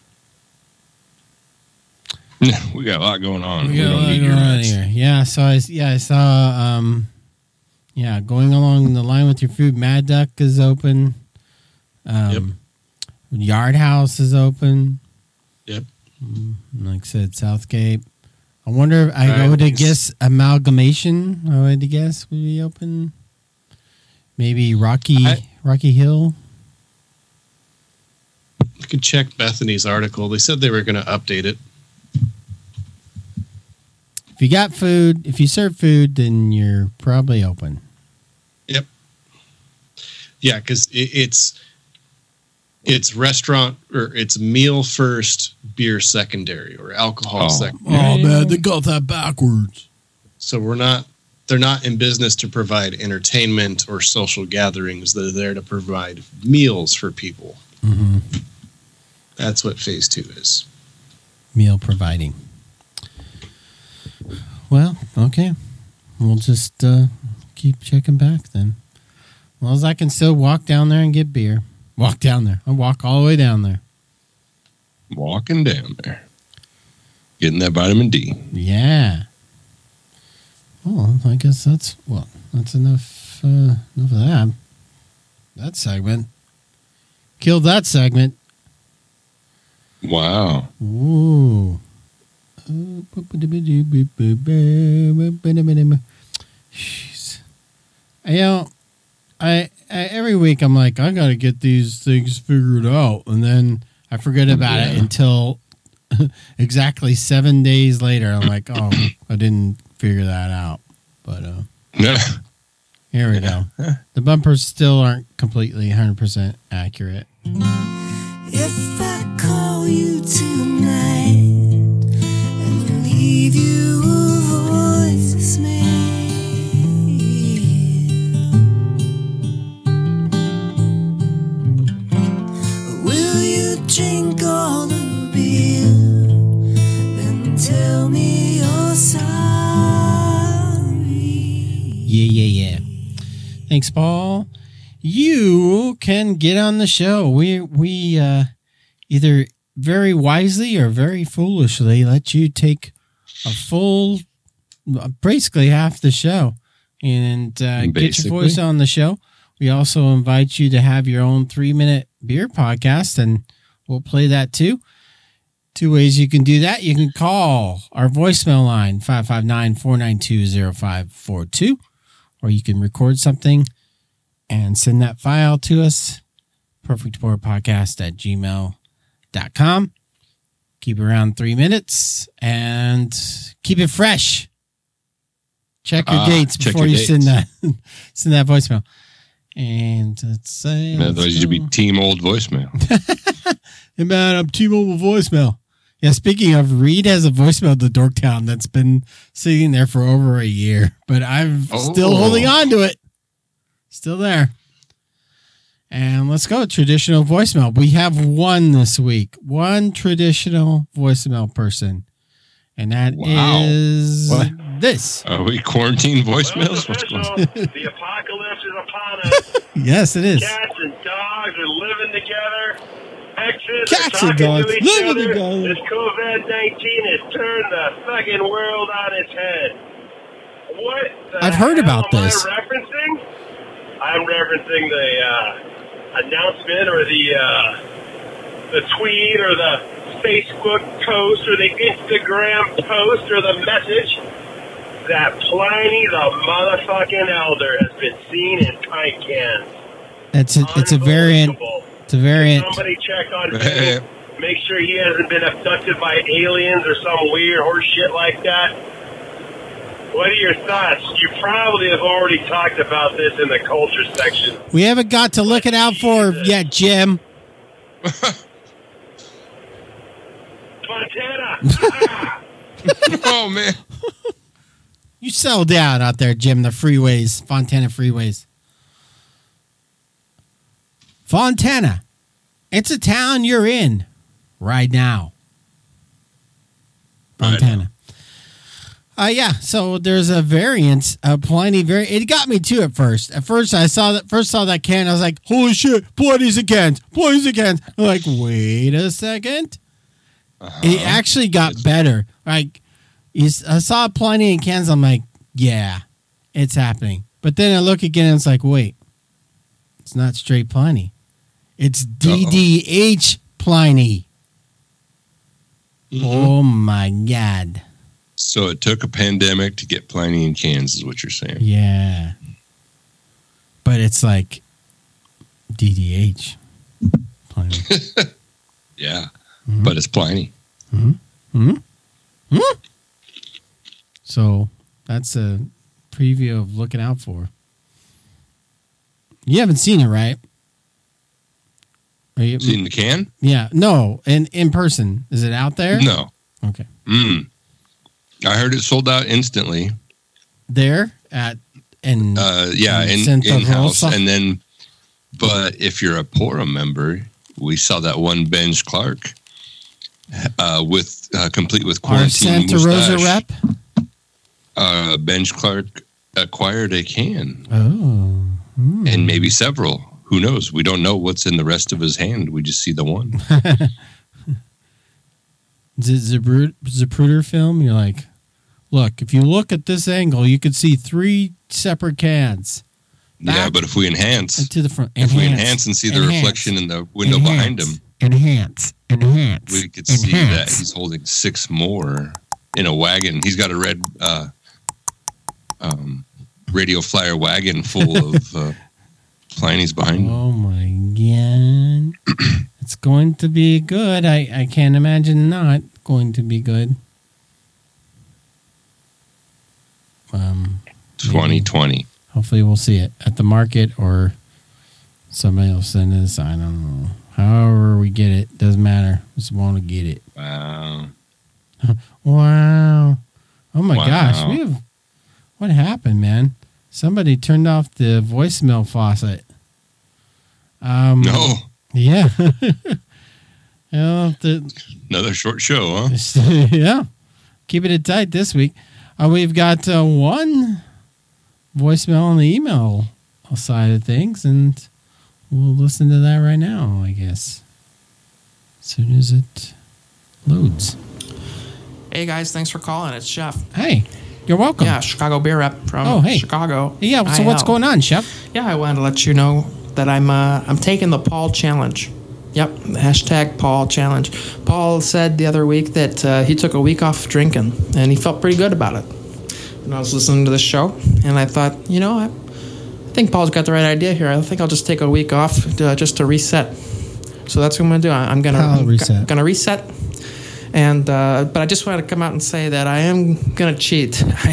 Speaker 1: We got a lot going on.
Speaker 2: We
Speaker 1: We
Speaker 2: got a
Speaker 1: don't
Speaker 2: lot
Speaker 1: need
Speaker 2: going
Speaker 1: your
Speaker 2: on
Speaker 1: nuts.
Speaker 2: here. Yeah, so I saw. Going along the line with your food, Mad Duck is open.
Speaker 3: Yep.
Speaker 2: Yard House is open.
Speaker 3: Yep.
Speaker 2: Like I said, Southgate. I wonder. I would
Speaker 3: Nice.
Speaker 2: guess Amalgamation. I would guess would be open. Maybe Rocky Hill.
Speaker 3: You could check Bethany's article. They said they were going to update it.
Speaker 2: If you got food, if you serve food, then you're probably open.
Speaker 3: Yep. Yeah, because it's restaurant or it's meal first, beer secondary, or alcohol secondary.
Speaker 2: Oh man, they got that backwards.
Speaker 3: So they're not in business to provide entertainment or social gatherings. They're there to provide meals for people.
Speaker 2: Mm-hmm.
Speaker 3: That's what phase 2 is.
Speaker 2: Meal providing. Well, okay. We'll just keep checking back then. As long as I can still walk down there and get beer. Walk down there. I'll walk all the way down there.
Speaker 1: Walking down there. Getting that vitamin D.
Speaker 2: Yeah. Well, I guess that's enough of that. That segment. Killed that segment.
Speaker 1: Wow.
Speaker 2: Ooh. Jeez. I every week I'm like, I gotta get these things figured out, and then I forget about it until exactly 7 days later. I'm like, oh, I didn't figure that out. But here we go. The bumpers still aren't completely 100% accurate.
Speaker 4: If I call you tonight and leave you a voicemail, will you drink all the beer and tell me you're sorry?
Speaker 2: Yeah. Thanks, Paul. You can get on the show. We either very wisely or very foolishly let you take a full, basically half the show, and get your voice on the show. We also invite you to have your own 3-minute beer podcast, and we'll play that too. 2 ways you can do that. You can call our voicemail line, 559-492-0542, or you can record something and send that file to us, perfectpourpodcast@gmail.com. Keep it around 3 minutes and keep it fresh. Check your dates before you send that voicemail. And let's say,
Speaker 1: otherwise you'd be team old voicemail.
Speaker 2: Hey man, I'm T-Mobile voicemail. Yeah, speaking of, Reed has a voicemail to Dorktown that's been sitting there for over a year, but I'm still holding on to it. Still there. And let's go. Traditional voicemail. We have one this week. One traditional voicemail person. And that is this.
Speaker 1: Are we quarantine voicemails? What's going on?
Speaker 5: The apocalypse is upon us.
Speaker 2: Yes, it is.
Speaker 5: Cats and dogs are living together. Exes
Speaker 2: Cats
Speaker 5: are
Speaker 2: and
Speaker 5: talking
Speaker 2: dogs
Speaker 5: to each
Speaker 2: living
Speaker 5: other.
Speaker 2: together.
Speaker 5: This COVID-19 has turned the fucking world on its head. What the
Speaker 2: I've heard
Speaker 5: hell
Speaker 2: about
Speaker 5: am
Speaker 2: this.
Speaker 5: I referencing? I'm referencing the announcement or the tweet or the Facebook post or the Instagram post or the message that Pliny the motherfucking Elder has been seen in pint cans.
Speaker 2: It's a variant. It's a variant.
Speaker 5: Somebody check on him. Make sure he hasn't been abducted by aliens or some weird horse shit like that. What are your thoughts? You probably have already talked about this in the culture section.
Speaker 2: We haven't got to look it out for yet, Jim.
Speaker 5: Montana!
Speaker 1: Oh, man.
Speaker 2: You settle down out there, Jim. The freeways, Fontana freeways. Fontana. It's a town you're in right now. Fontana. Yeah, so there's a variant, Pliny variant. It got me too at first. At first, I saw that can. I was like, "Holy shit, Pliny's a cans, Pliny's a cans." I'm like, wait a second. It actually got better. Like, I saw Pliny in cans. I'm like, yeah, it's happening. But then I look again, and it's like, wait, it's not straight Pliny. It's DDH Pliny. Mm-hmm. Oh my God.
Speaker 1: So it took a pandemic to get Pliny in cans, is what you're saying.
Speaker 2: Yeah. But it's like DDH. Pliny.
Speaker 1: Yeah, but it's Pliny.
Speaker 2: So that's a preview of looking out for. You haven't seen it, right? Are you,
Speaker 1: Seen the can?
Speaker 2: yeah. No, in person. Is it out there?
Speaker 1: No.
Speaker 2: Okay.
Speaker 1: I heard it sold out instantly.
Speaker 2: There at in
Speaker 1: in-house,
Speaker 2: Rosa?
Speaker 1: and then. But if you're a Porum member, we saw that one Benj Clark with complete with
Speaker 2: our
Speaker 1: quarantine
Speaker 2: Santa Rosa
Speaker 1: mustache.
Speaker 2: rep.
Speaker 1: Benj Clark acquired a can
Speaker 2: Oh.
Speaker 1: and maybe several. Who knows? We don't know what's in the rest of his hand. We just see the one.
Speaker 2: Is it Zapruder film? You're like, look, if you look at this angle, you could see 3 separate cans.
Speaker 1: Yeah, but if we enhance,
Speaker 2: To the front.
Speaker 1: if we enhance and see the reflection in the window behind him,
Speaker 2: Enhance.
Speaker 1: we could see that he's holding 6 more in a wagon. He's got a red radio flyer wagon full of Pliny's behind him.
Speaker 2: Oh my god. It's going to be good. I can't imagine not going to be good.
Speaker 1: 2020.
Speaker 2: Hopefully we'll see it at the market or somebody will send us. I don't know. However we get it, doesn't matter. Just want to get it.
Speaker 1: Wow.
Speaker 2: Wow. Oh my
Speaker 1: Wow.
Speaker 2: gosh. What happened, man? Somebody turned off the voicemail faucet.
Speaker 1: No.
Speaker 2: Yeah. The,
Speaker 1: Another short show, huh?
Speaker 2: yeah. Keeping it tight this week. We've got one voicemail on the email side of things, and we'll listen to that right now, I guess. As soon as it loads.
Speaker 6: Hey guys, thanks for calling. It's Chef.
Speaker 2: Hey, you're welcome.
Speaker 6: Yeah, Chicago beer rep from Chicago.
Speaker 2: Yeah, so what's going on, Chef?
Speaker 6: Yeah, I wanted to let you know that I'm taking the Paul Challenge. Yep, hashtag Paul Challenge. Paul said the other week that he took a week off drinking, and he felt pretty good about it. And I was listening to the show, and I thought, I think Paul's got the right idea here. I think I'll just take a week off just to reset. So that's what I'm going to do. I'm going to reset. And but I just wanted to come out and say that I am going to cheat. I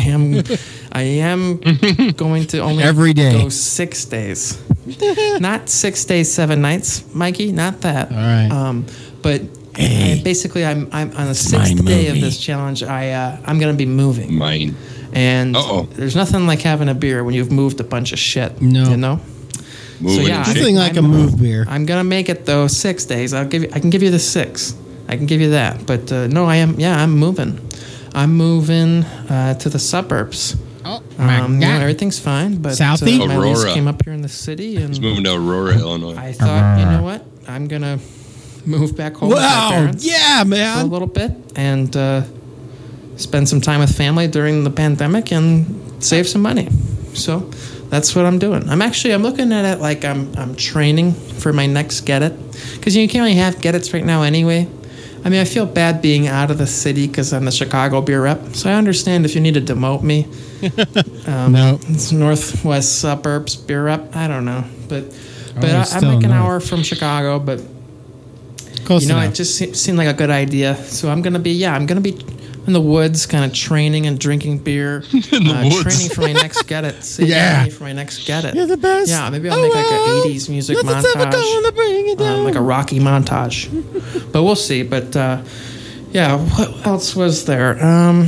Speaker 6: am going to only
Speaker 2: every day
Speaker 6: go 6 days. Not 6 days, 7 nights, Mikey. Not that.
Speaker 2: All right.
Speaker 6: But basically, I'm on the 6th day of this challenge. I'm going to be moving.
Speaker 1: Mine.
Speaker 6: And there's nothing like having a beer when you've moved a bunch of shit.
Speaker 2: No.
Speaker 6: You know.
Speaker 1: Moving
Speaker 2: nothing like a move beer.
Speaker 6: I'm gonna make it though 6 days. I can give you the 6. I can give you that. But no, I'm moving. I'm moving to the suburbs.
Speaker 2: Oh my God.
Speaker 6: Everything's fine. But
Speaker 2: Southie?
Speaker 6: my lease
Speaker 1: Aurora.
Speaker 6: came up here in the city, and
Speaker 1: He's moving to Aurora, Illinois.
Speaker 6: I thought, you know what? I'm gonna move back home with my parents.
Speaker 2: Yeah,
Speaker 6: For a
Speaker 2: man.
Speaker 6: little bit and spend some time with family during the pandemic and save some money. So that's what I'm doing. I'm looking at it like I'm training for my next Get It, because you can't really have Get It's right now anyway. I mean, I feel bad being out of the city because I'm the Chicago beer rep. So I understand if you need to demote me.
Speaker 2: No.
Speaker 6: It's Northwest Suburbs beer rep. I don't know, but
Speaker 2: Oh,
Speaker 6: I'm
Speaker 2: still
Speaker 6: like an
Speaker 2: north.
Speaker 6: hour from Chicago, but
Speaker 2: Close enough.
Speaker 6: it just seemed like a good idea. So I'm gonna be in the woods, kind of training and drinking beer.
Speaker 1: In the woods.
Speaker 6: Training for my next Get It.
Speaker 2: Yeah.
Speaker 6: For my next Get It.
Speaker 2: You're the best.
Speaker 6: Yeah, maybe I'll make like an 80s music
Speaker 2: Nothing's ever gonna bring it
Speaker 6: montage.
Speaker 2: down.
Speaker 6: Like a Rocky montage. But we'll see. But what else was there?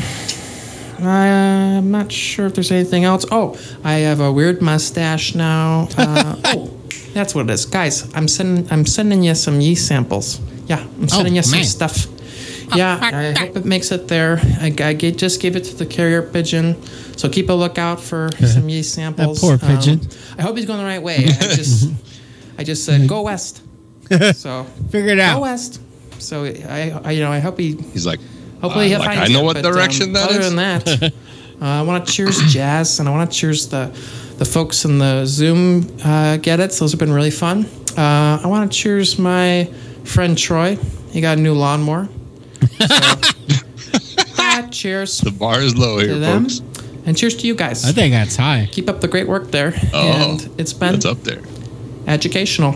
Speaker 6: I'm not sure if there's anything else. Oh, I have a weird mustache now. That's what it is. Guys, I'm sending you some yeast samples. Yeah, I'm sending you some
Speaker 2: man.
Speaker 6: stuff. Yeah, I hope it makes it there. I just gave it to the carrier pigeon, so keep a lookout for some yeast samples.
Speaker 2: That poor pigeon.
Speaker 6: I hope he's going the right way. I just said go west. So
Speaker 2: Figure it out.
Speaker 6: go west. So I hope he.
Speaker 1: He's like,
Speaker 6: Hopefully he'll
Speaker 1: like,
Speaker 6: find
Speaker 1: I know
Speaker 6: it,
Speaker 1: what
Speaker 6: but,
Speaker 1: direction that
Speaker 6: other
Speaker 1: is.
Speaker 6: than that, I want to cheers Jazz, and I want to cheers the folks in the Zoom Get It's. Those have been really fun. I want to cheers my friend Troy. He got a new lawnmower. So, cheers. cheers
Speaker 1: The bar is low
Speaker 6: to
Speaker 1: here,
Speaker 6: them.
Speaker 1: folks.
Speaker 6: And cheers to you guys.
Speaker 2: I think that's high.
Speaker 6: Keep up the great work there.
Speaker 1: Oh,
Speaker 6: and it's been
Speaker 1: It's up there.
Speaker 6: educational.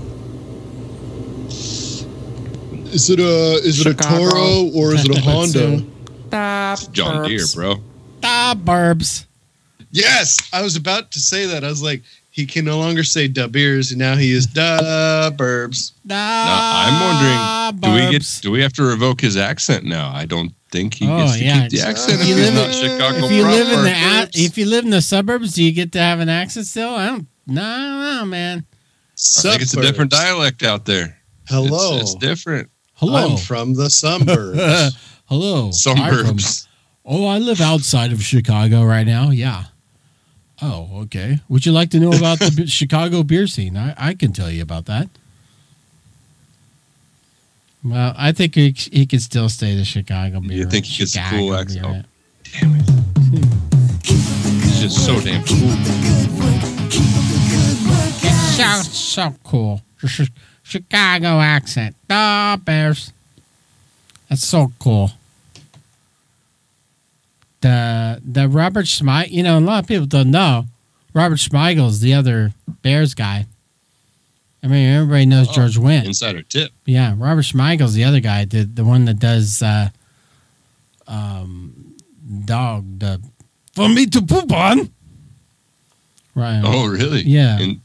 Speaker 3: Is it a
Speaker 6: Chicago.
Speaker 3: Toro or is it a Honda?
Speaker 1: John Deere, bro.
Speaker 2: Burbs.
Speaker 3: Yes, I was about to say that. I was like, he can no longer say da beers, and now he is da burbs.
Speaker 1: Now, I'm wondering, do we have to revoke his accent now? I don't think he gets to keep the accent if he's not Chicago
Speaker 2: If you live in
Speaker 1: proper.
Speaker 2: if you live in the suburbs, do you get to have an accent still? I don't know, man.
Speaker 1: I think it's a different dialect out there.
Speaker 3: Hello.
Speaker 1: It's different.
Speaker 2: Hello.
Speaker 3: I'm from the suburbs.
Speaker 2: Hello.
Speaker 1: Some
Speaker 2: I'm from-
Speaker 1: verbs.
Speaker 2: I live outside of Chicago right now. Yeah. Oh, okay. Would you like to know about the Chicago beer scene? I can tell you about that. Well, I think he could still stay the Chicago beer.
Speaker 1: You think he gets a
Speaker 2: Chicago
Speaker 1: cool
Speaker 2: beer,
Speaker 1: accent?
Speaker 2: right?
Speaker 1: Oh, damn it. It's just so damn cool.
Speaker 2: Sounds so cool. Chicago accent. Ah, Bears. That's so cool. The Robert Smigel, a lot of people don't know. Robert Smigel the other Bears guy. I mean, everybody knows George Wendt.
Speaker 1: Insider tip.
Speaker 2: Yeah, Robert Smigel the other guy, the one that does for me to poop on. Right.
Speaker 1: Oh, really?
Speaker 2: Yeah.
Speaker 1: In,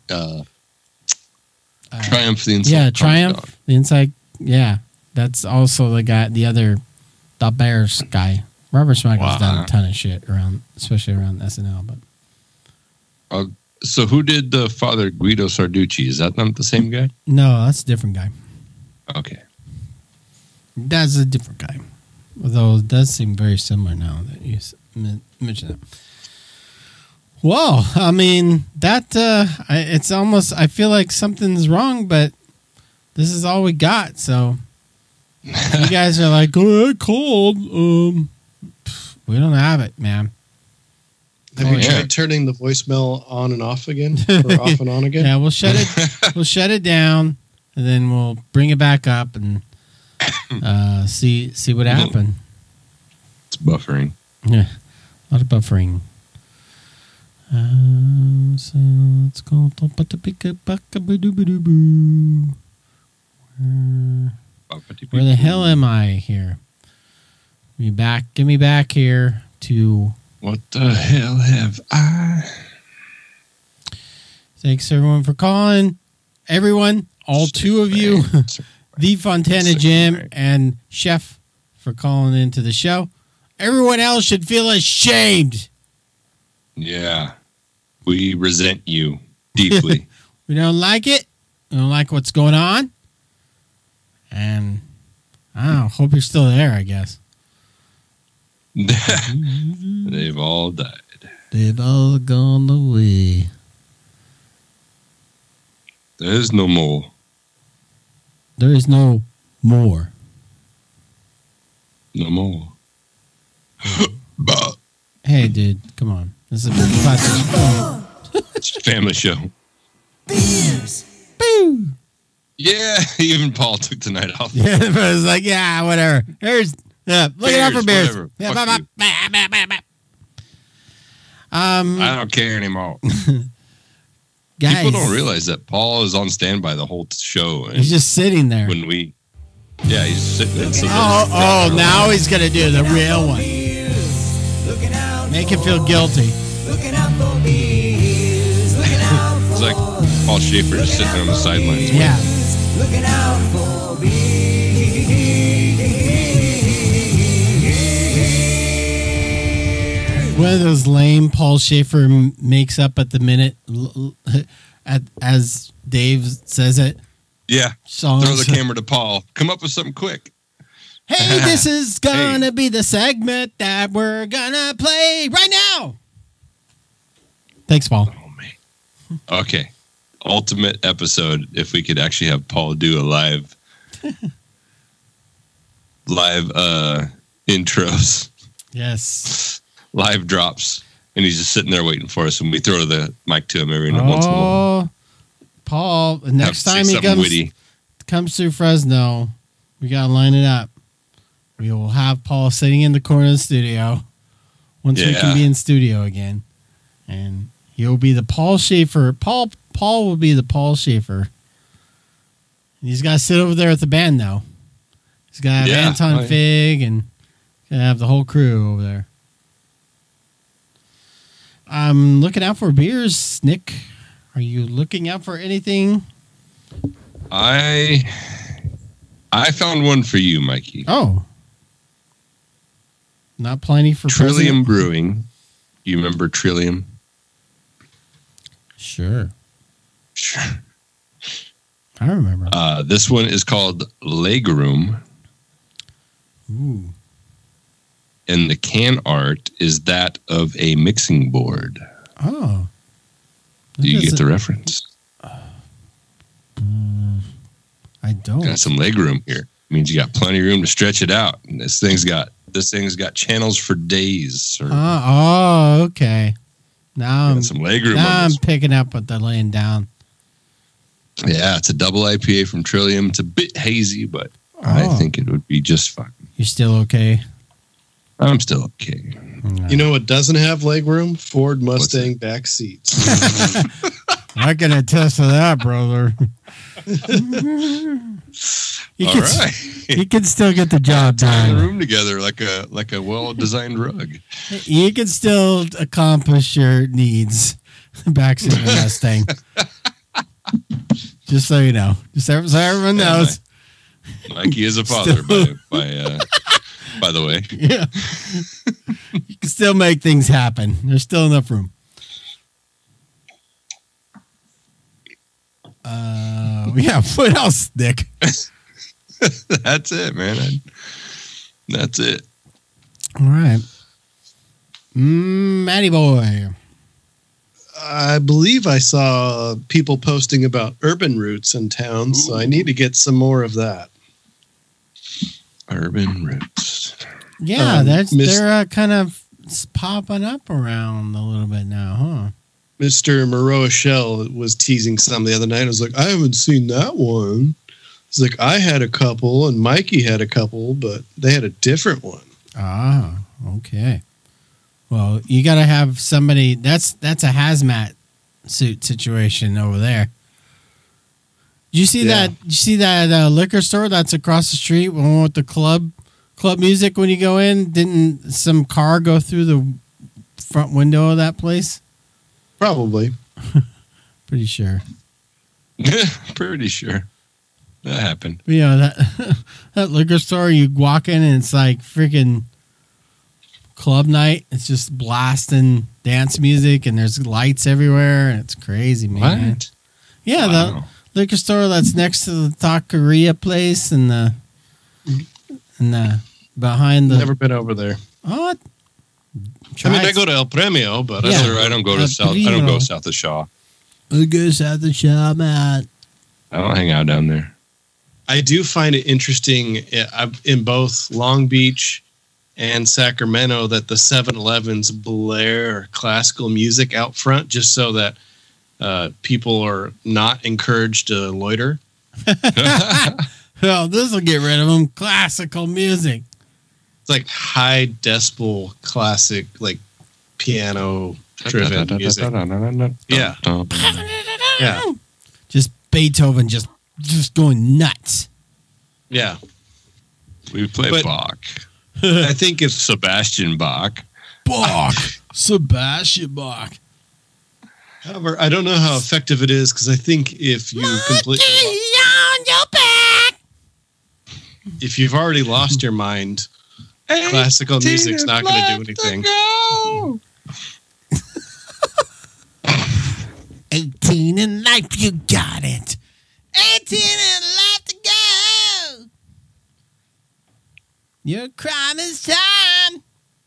Speaker 1: Triumph the Inside.
Speaker 2: Yeah,
Speaker 1: Comic
Speaker 2: Triumph.
Speaker 1: Dog.
Speaker 2: The Inside. Yeah, that's also the guy, the Bears guy. Robert Smigel's done a ton of shit around, especially around SNL. But
Speaker 1: So who did the Father Guido Sarducci? Is that not the same guy?
Speaker 2: no, that's a different guy.
Speaker 1: Okay.
Speaker 2: That's a different guy. Although it does seem very similar now that you mention it. Well, I mean, it's almost, I feel like something's wrong, but this is all we got. So you guys are like, I called. We don't have it, man.
Speaker 3: Have you tried turning the voicemail on and off again, or off and on again?
Speaker 2: Yeah, we'll shut it. We'll shut it down, and then we'll bring it back up and see what happened.
Speaker 1: It's buffering.
Speaker 2: Yeah, a lot of buffering. So let's go. Where the hell am I here? Get me back here to.
Speaker 1: What the hell have I?
Speaker 2: Thanks everyone for calling. Everyone, all two of you, the Fontana Jim and Chef, for calling into the show. Everyone else should feel ashamed.
Speaker 1: Yeah. We resent you deeply.
Speaker 2: We don't like it. We don't like what's going on. And I don't know, hope you're still there, I guess.
Speaker 1: They've all died.
Speaker 2: They've all gone away.
Speaker 1: There's no more.
Speaker 2: There is no more.
Speaker 1: No more.
Speaker 2: Hey, dude, come on. This is a big classic.
Speaker 1: It's a family show.
Speaker 2: Boo!
Speaker 1: Yeah, even Paul took the night off.
Speaker 2: Yeah, but it was like, yeah, whatever. Look out for beers.
Speaker 1: Whatever.
Speaker 2: Yeah,
Speaker 1: Fuck you. I don't care anymore.
Speaker 2: guys,
Speaker 1: People don't realize that Paul is on standby the whole show. And
Speaker 2: he's just sitting there.
Speaker 1: he's sitting there. So
Speaker 2: Now he's gonna do the real one. Make him feel guilty.
Speaker 1: It's like Paul Schaefer just sitting there on the sidelines.
Speaker 2: Yeah.
Speaker 4: Looking out for
Speaker 2: One of those lame Paul Schaefer makes up at the minute, as Dave says it.
Speaker 1: Yeah.
Speaker 2: Songs.
Speaker 1: Throw the camera to Paul. Come up with something quick.
Speaker 2: Hey, this is gonna be the segment that we're gonna play right now. Thanks, Paul.
Speaker 1: Oh, man. Okay. Ultimate episode if we could actually have Paul do a live intros,
Speaker 2: Yes.
Speaker 1: live drops, and he's just sitting there waiting for us, and we throw the mic to him every once in a while.
Speaker 2: Paul, next
Speaker 1: Have to
Speaker 2: time
Speaker 1: say
Speaker 2: he
Speaker 1: something witty.
Speaker 2: comes through Fresno, we gotta line it up. we will have Paul sitting in the corner of the studio once we can be in studio again. And he'll be the Paul Schaefer. Paul will be the Paul Schaefer. He's got to sit over there with the band now. He's got to have Anton Fig and gonna have the whole crew over there. I'm looking out for beers, Nick. Are you looking out for anything?
Speaker 1: I found one for you, Mikey.
Speaker 2: Oh. Not plenty for
Speaker 1: Trillium Brewing. You remember Trillium?
Speaker 2: Sure. I remember.
Speaker 1: This one is called Legroom.
Speaker 2: Ooh.
Speaker 1: And the can art is that of a mixing board.
Speaker 2: Oh.
Speaker 1: Do you get the reference?
Speaker 2: I don't.
Speaker 1: Got some leg room here. Means you got plenty of room to stretch it out. And this thing's got channels for days. Sir.
Speaker 2: Oh, okay. Now I'm
Speaker 1: some leg room.
Speaker 2: Now I'm picking up what they're laying down.
Speaker 1: Yeah, it's a double IPA from Trillium. It's a bit hazy, but I think it would be just fine.
Speaker 2: You're still okay?
Speaker 1: I'm still okay.
Speaker 3: You know what doesn't have leg room? Ford Mustang back seats.
Speaker 2: I can attest to that, brother. You can still get the job done.
Speaker 1: The room together like a well-designed rug.
Speaker 2: You can still accomplish your needs. Backseat of the Mustang. Just so you know. Just so everyone knows.
Speaker 1: Mikey is a father, by the way.
Speaker 2: Yeah. You can still make things happen. There's still enough room. Yeah, what else, Nick?
Speaker 1: That's it, man. That's it.
Speaker 2: All right. Matty boy.
Speaker 3: I believe I saw people posting about urban roots in town, so I need to get some more of that.
Speaker 1: Urban roots.
Speaker 2: Yeah, they're kind of popping up around a little bit now, huh?
Speaker 3: Mr. Moreau Shell was teasing some the other night. I was like, I haven't seen that one. He's like, I had a couple and Mikey had a couple, but they had a different one.
Speaker 2: Ah, okay. Well, you got to have somebody. That's a hazmat suit situation over there. Did you see that? Did you see that liquor store that's across the street? One with the club music when you go in. Didn't some car go through the front window of that place?
Speaker 3: Probably.
Speaker 2: Pretty sure.
Speaker 1: Pretty sure that happened.
Speaker 2: But, that liquor store, you walk in and it's like freaking club night. It's just blasting dance music and there's lights everywhere and it's crazy, man.
Speaker 1: What?
Speaker 2: Yeah, the liquor store that's next to the taqueria place and the behind the.
Speaker 3: Never been over there.
Speaker 2: Oh,
Speaker 3: I go to El Premio, but
Speaker 1: I don't go to South. I don't go south of Shaw.
Speaker 2: I go south of Shaw, Matt.
Speaker 1: I don't hang out down there.
Speaker 3: I do find it interesting in both Long Beach and Sacramento that the 7-Elevens blare classical music out front just so that people are not encouraged to loiter.
Speaker 2: Well, this will get rid of them. Classical music.
Speaker 3: It's like high decibel classic, like piano driven music. Yeah. Yeah.
Speaker 2: Just Beethoven just going nuts.
Speaker 3: Yeah.
Speaker 1: We play Bach.
Speaker 3: I think if
Speaker 1: Sebastian Bach.
Speaker 2: Sebastian Bach.
Speaker 3: However, I don't know how effective it is because I think if you completely
Speaker 2: on your back.
Speaker 3: If you've already lost your mind, classical music's not going to do anything.
Speaker 2: 18 in life, you got it. 18 in life to go. Your crime is time.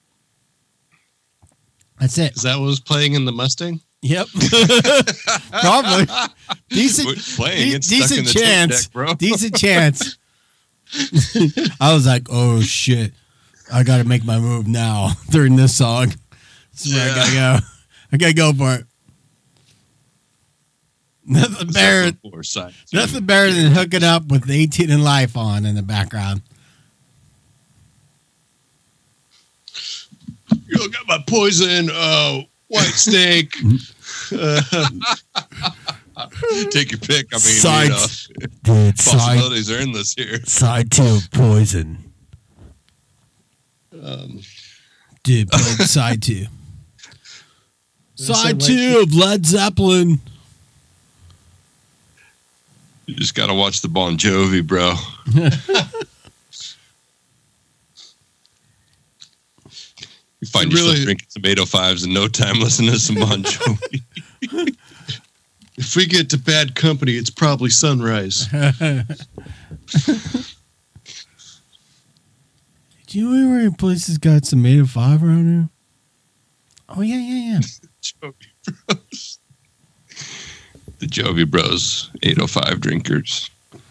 Speaker 2: That's it.
Speaker 3: Is that what was playing in the Mustang?
Speaker 2: Yep. Probably. Decent chance.
Speaker 1: Deck, bro.
Speaker 2: Decent chance. I was like, oh shit. I gotta make my move now during this song. This is where I gotta go. I gotta go for it. Nothing better than hooking up with 18 in Life on in the background.
Speaker 3: You got my poison, white snake.
Speaker 1: Take your pick. I mean,
Speaker 7: Sides, dude,
Speaker 1: possibilities are endless here.
Speaker 7: side 2 of Poison. Dude, played side 2. Side 2 of Led Zeppelin.
Speaker 1: You just got to watch the Bon Jovi, bro. You find yourself drinking some 805s in no time listening to some Bon Jovi.
Speaker 3: If we get to bad company, it's probably sunrise.
Speaker 7: Do you know where places got some 805 around here? Oh, yeah.
Speaker 1: Jovi Bros. The Jovi Bros, 805 drinkers.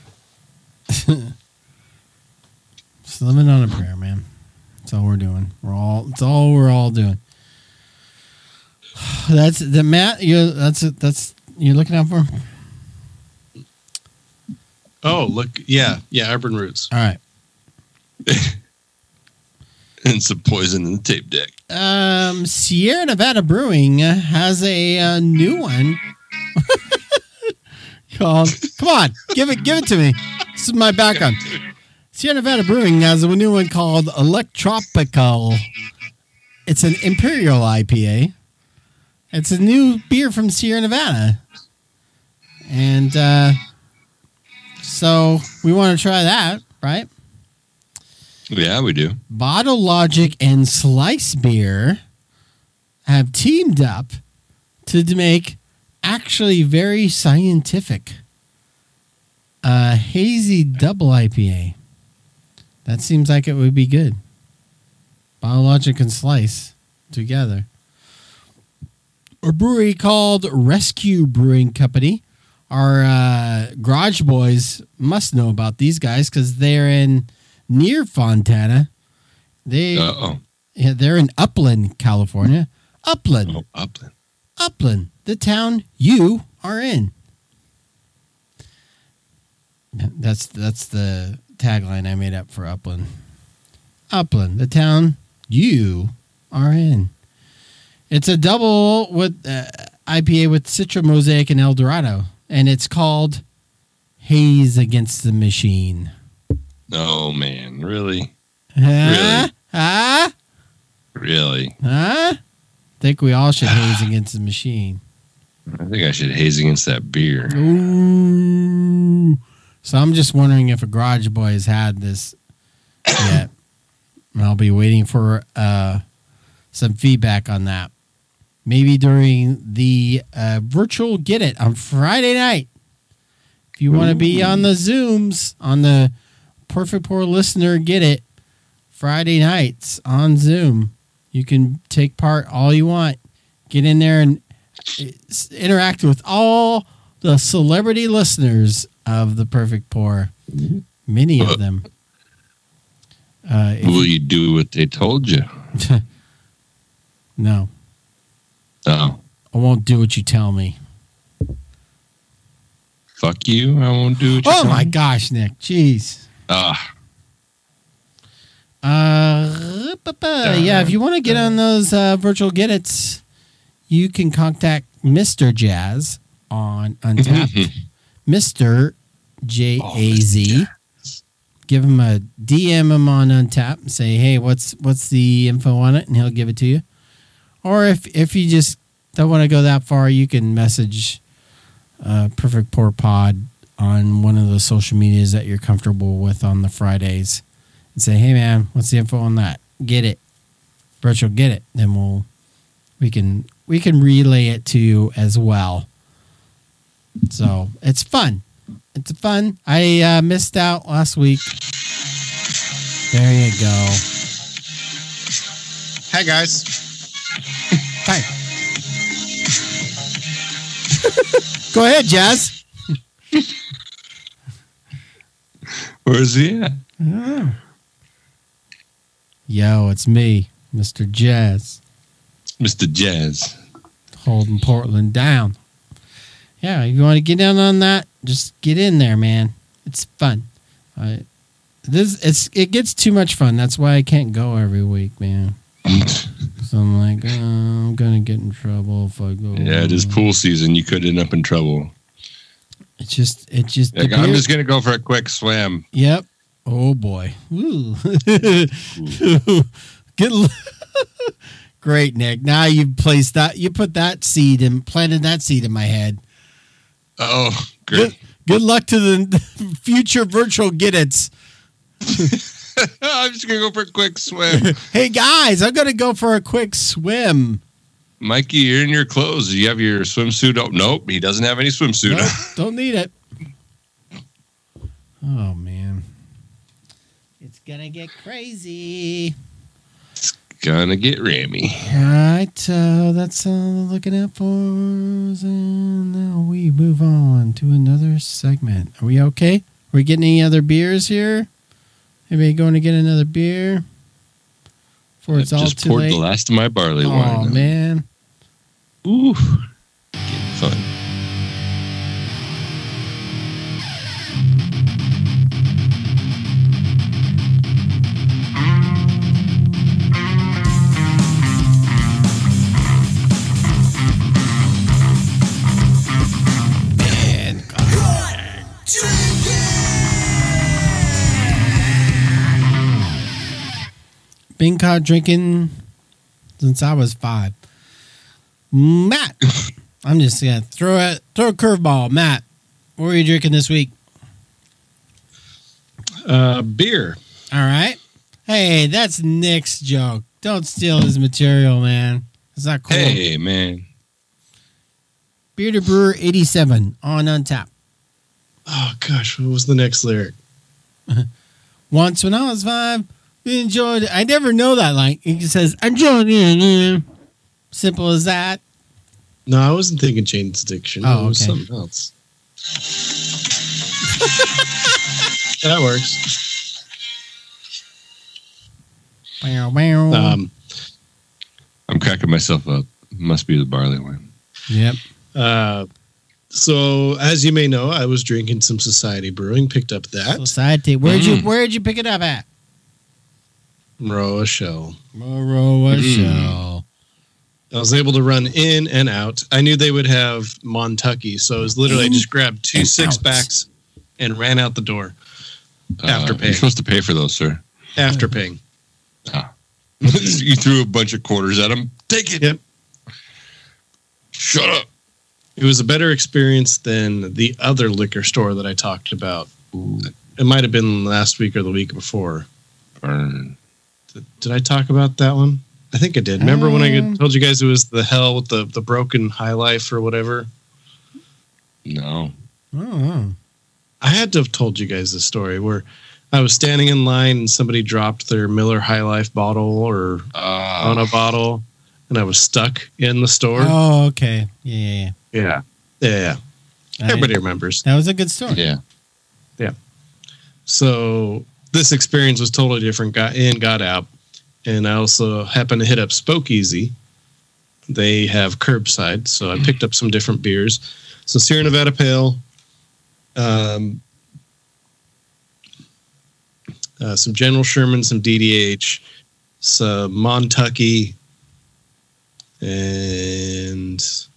Speaker 2: Just living on a prayer, man. That's all we're doing. It's all we're all doing. That's the Matt. That's you're looking out for.
Speaker 3: Oh, look, yeah, Urban Roots.
Speaker 2: All right.
Speaker 1: And some poison in the tape deck.
Speaker 2: Sierra Nevada Brewing has a new one called. Come on, give it to me. This is my background. Sierra Nevada Brewing has a new one called Electropical. It's an Imperial IPA. It's a new beer from Sierra Nevada. And so we want to try that, right?
Speaker 1: Yeah, we do.
Speaker 2: Bottle Logic and Slice Beer have teamed up to make actually very scientific hazy double IPA. That seems like it would be good. Bottle Logic and Slice together. A brewery called Rescue Brewing Company. Our garage boys must know about these guys because they're near Fontana. They're in Upland, California. Upland.
Speaker 1: Oh, Upland.
Speaker 2: Upland, the town you are in. That's the tagline I made up for Upland. Upland, the town you are in. It's a double with IPA with Citra Mosaic and El Dorado, and it's called Haze Against the Machine.
Speaker 1: Oh man, really?
Speaker 2: Really?
Speaker 1: Really?
Speaker 2: Huh? Think we all should haze against the machine.
Speaker 1: I think I should haze against that beer.
Speaker 2: Ooh. So I'm just wondering if a garage boy has had this yet. I'll be waiting for some feedback on that. Maybe during the virtual Get It on Friday night. If you want to be on the Zooms, on the Perfect Pour Listener Get It, Friday nights on Zoom, you can take part all you want. Get in there and interact with all the celebrity listeners of the Perfect Pour. Many of them.
Speaker 1: Will you do what they told you?
Speaker 2: No.
Speaker 1: Oh.
Speaker 2: I won't do what you tell me.
Speaker 1: Fuck you. I won't do what you tell me.
Speaker 2: Oh my gosh, Nick. Jeez. Yeah, if you want to get on those virtual get-its, you can contact Mr. Jazz on Untapped. Mr. Jaz. Give him a DM him on Untapped and say, hey, what's the info on it? And he'll give it to you. Or if you just don't want to go that far, you can message Perfect Pour Pod on one of the social medias that you're comfortable with on the Fridays and say, hey man, what's the info on that? Get it. Virtual Get It. Then we can relay it to you as well. So it's fun. It's fun. I missed out last week. There you go.
Speaker 3: Hi guys.
Speaker 2: Hi. Go ahead, Jazz.
Speaker 1: Where's he at?
Speaker 2: Yo, it's me, Mr. Jazz.
Speaker 1: Mr. Jazz.
Speaker 2: Holding Portland down. Yeah, if you want to get in on that, just get in there, man. It's fun. It gets too much fun. That's why I can't go every week, man. So I'm like, I'm gonna get in trouble if I go.
Speaker 1: Yeah, it is pool season. You could end up in trouble.
Speaker 2: It just.
Speaker 1: Like, I'm just gonna go for a quick swim.
Speaker 2: Yep. Oh boy. Ooh. Great, Nick. Now you placed that. You put that seed and planted that seed in my head.
Speaker 1: Oh, great.
Speaker 2: Good luck to the future virtual get-its.
Speaker 1: I'm just gonna go for a quick swim.
Speaker 2: Hey guys, I'm gonna go for a quick swim.
Speaker 1: Mikey, you're in your clothes. Do you have your swimsuit? Oh, nope, he doesn't have any swimsuit.
Speaker 2: Nope, don't need it. Oh man, it's gonna get crazy.
Speaker 1: It's gonna get rammy.
Speaker 2: All right, that's all I'm looking out for. And now we move on to another segment. Are we okay? Are we getting any other beers here? Anybody going to get another beer? Before it's all
Speaker 1: just
Speaker 2: too
Speaker 1: poured
Speaker 2: late.
Speaker 1: the last of my barley wine.
Speaker 2: Oh man.
Speaker 1: Ooh, getting fun.
Speaker 2: Been caught drinking since I was 5. Matt, I'm just gonna throw a curveball. Matt, what are you drinking this week?
Speaker 3: Beer.
Speaker 2: All right. Hey, that's Nick's joke. Don't steal his material, man. It's not cool.
Speaker 1: Hey, man.
Speaker 2: Bearded Brewer 87 on Untap.
Speaker 3: Oh gosh, what was the next lyric?
Speaker 2: Once when I was 5, we enjoyed it. I never know that line. He says, enjoyed it. Simple as that.
Speaker 3: No, I wasn't thinking Jane's Addiction.
Speaker 2: Oh,
Speaker 3: it was
Speaker 2: okay.
Speaker 3: something else. That works.
Speaker 2: Bow, bow.
Speaker 1: I'm cracking myself up. Must be the barley wine.
Speaker 2: Yep.
Speaker 3: So, as you may know, I was drinking some Society Brewing. Picked up that
Speaker 2: Society. Where'd you pick it up at?
Speaker 3: Rochelle.
Speaker 2: Rochelle.
Speaker 3: I was able to run in and out. I knew they would have Montucky, so I was literally I just grabbed 2 6-packs and ran out the door after paying.
Speaker 1: You're supposed to pay for those, sir.
Speaker 3: After paying.
Speaker 1: You threw a bunch of quarters at him. Take it.
Speaker 3: Yep.
Speaker 1: Shut up.
Speaker 3: It was a better experience than the other liquor store that I talked about.
Speaker 1: Ooh.
Speaker 3: It might have been last week or the week before.
Speaker 1: Burn.
Speaker 3: Did I talk about that one? I think I did. Remember when I told you guys it was the hell with the broken High Life or whatever?
Speaker 1: No.
Speaker 2: Oh.
Speaker 3: I had to have told you guys this story where I was standing in line and somebody dropped their Miller High Life bottle or on a bottle, and I was stuck in the store.
Speaker 2: Oh, okay. Yeah.
Speaker 3: Everybody remembers.
Speaker 2: That was a good story.
Speaker 1: Yeah.
Speaker 3: So this experience was totally different. Got in, got out. And I also happened to hit up Spokeasy. They have curbside, so I picked up some different beers. So Sierra Nevada Pale, some General Sherman, some DDH, some Montucky, and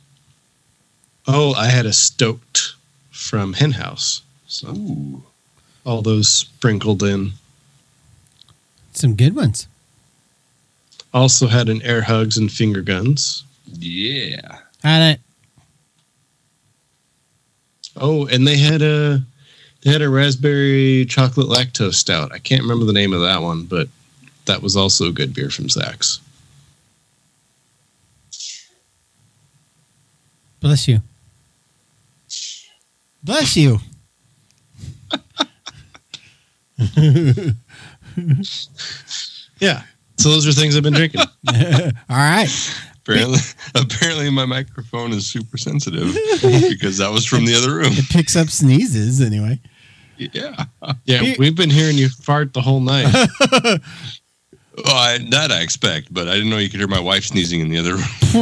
Speaker 3: I had a Stoked from Hen House. So all those sprinkled in.
Speaker 2: Some good ones.
Speaker 3: Also had an Air Hugs and Finger Guns.
Speaker 1: Yeah.
Speaker 2: Had it.
Speaker 3: Oh, and they had a raspberry chocolate lactose stout. I can't remember the name of that one, but that was also a good beer from Zach's.
Speaker 2: Bless you. Bless you.
Speaker 3: Yeah. So those are things I've been drinking.
Speaker 2: All right.
Speaker 1: Apparently my microphone is super sensitive because that was from the other room.
Speaker 2: It picks up sneezes anyway.
Speaker 1: Yeah.
Speaker 3: Yeah, we've been hearing you fart the whole night.
Speaker 1: That I expect, but I didn't know you could hear my wife sneezing in the other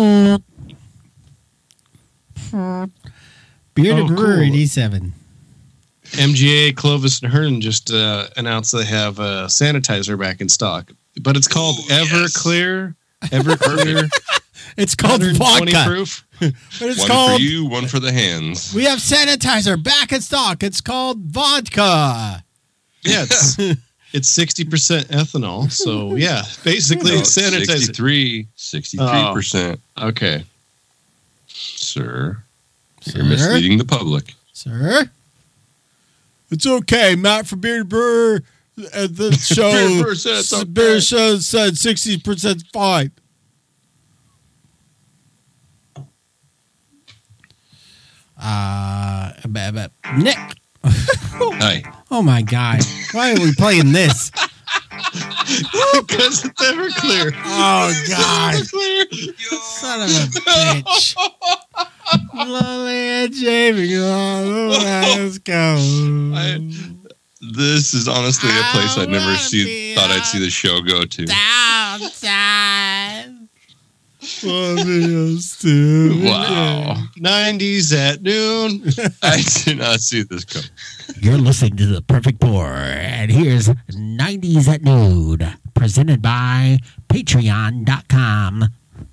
Speaker 1: room.
Speaker 2: Bearded Brewer
Speaker 3: cool.
Speaker 2: 87.
Speaker 3: MGA, Clovis, and Hearn just announced they have a sanitizer back in stock, but it's called Everclear Everclear.
Speaker 2: It's called
Speaker 3: 120
Speaker 2: vodka.
Speaker 3: proof.
Speaker 2: But it's
Speaker 1: One
Speaker 2: called.
Speaker 1: for you, one for the hands.
Speaker 2: We have sanitizer back in stock. It's called vodka.
Speaker 3: Yeah, it's 60% ethanol. So yeah, basically
Speaker 1: No,
Speaker 3: it's sanitizer.
Speaker 1: 63%.
Speaker 3: Okay.
Speaker 1: Sir,
Speaker 2: Sir?
Speaker 1: you're misleading the public.
Speaker 2: Sir? It's okay. Matt from Bearded Brewer at the show.
Speaker 1: Bearded Brewer said it's okay.
Speaker 2: Bearded Show said 60% fine. Nick.
Speaker 1: Hi.
Speaker 2: Oh my God. Why are we playing this?
Speaker 3: Because it's Everclear.
Speaker 2: Oh God.
Speaker 3: Everclear.
Speaker 2: Son of a bitch. Lonely and Jamie. Let's go.
Speaker 1: This is honestly a place I'd never
Speaker 2: be
Speaker 1: thought I'd see the show go to.
Speaker 2: Downside.
Speaker 1: Wow.
Speaker 3: 90s at noon.
Speaker 1: I did not see this come.
Speaker 8: You're listening to The Perfect Pour, and here's 90s at Noon, presented by Patreon.com.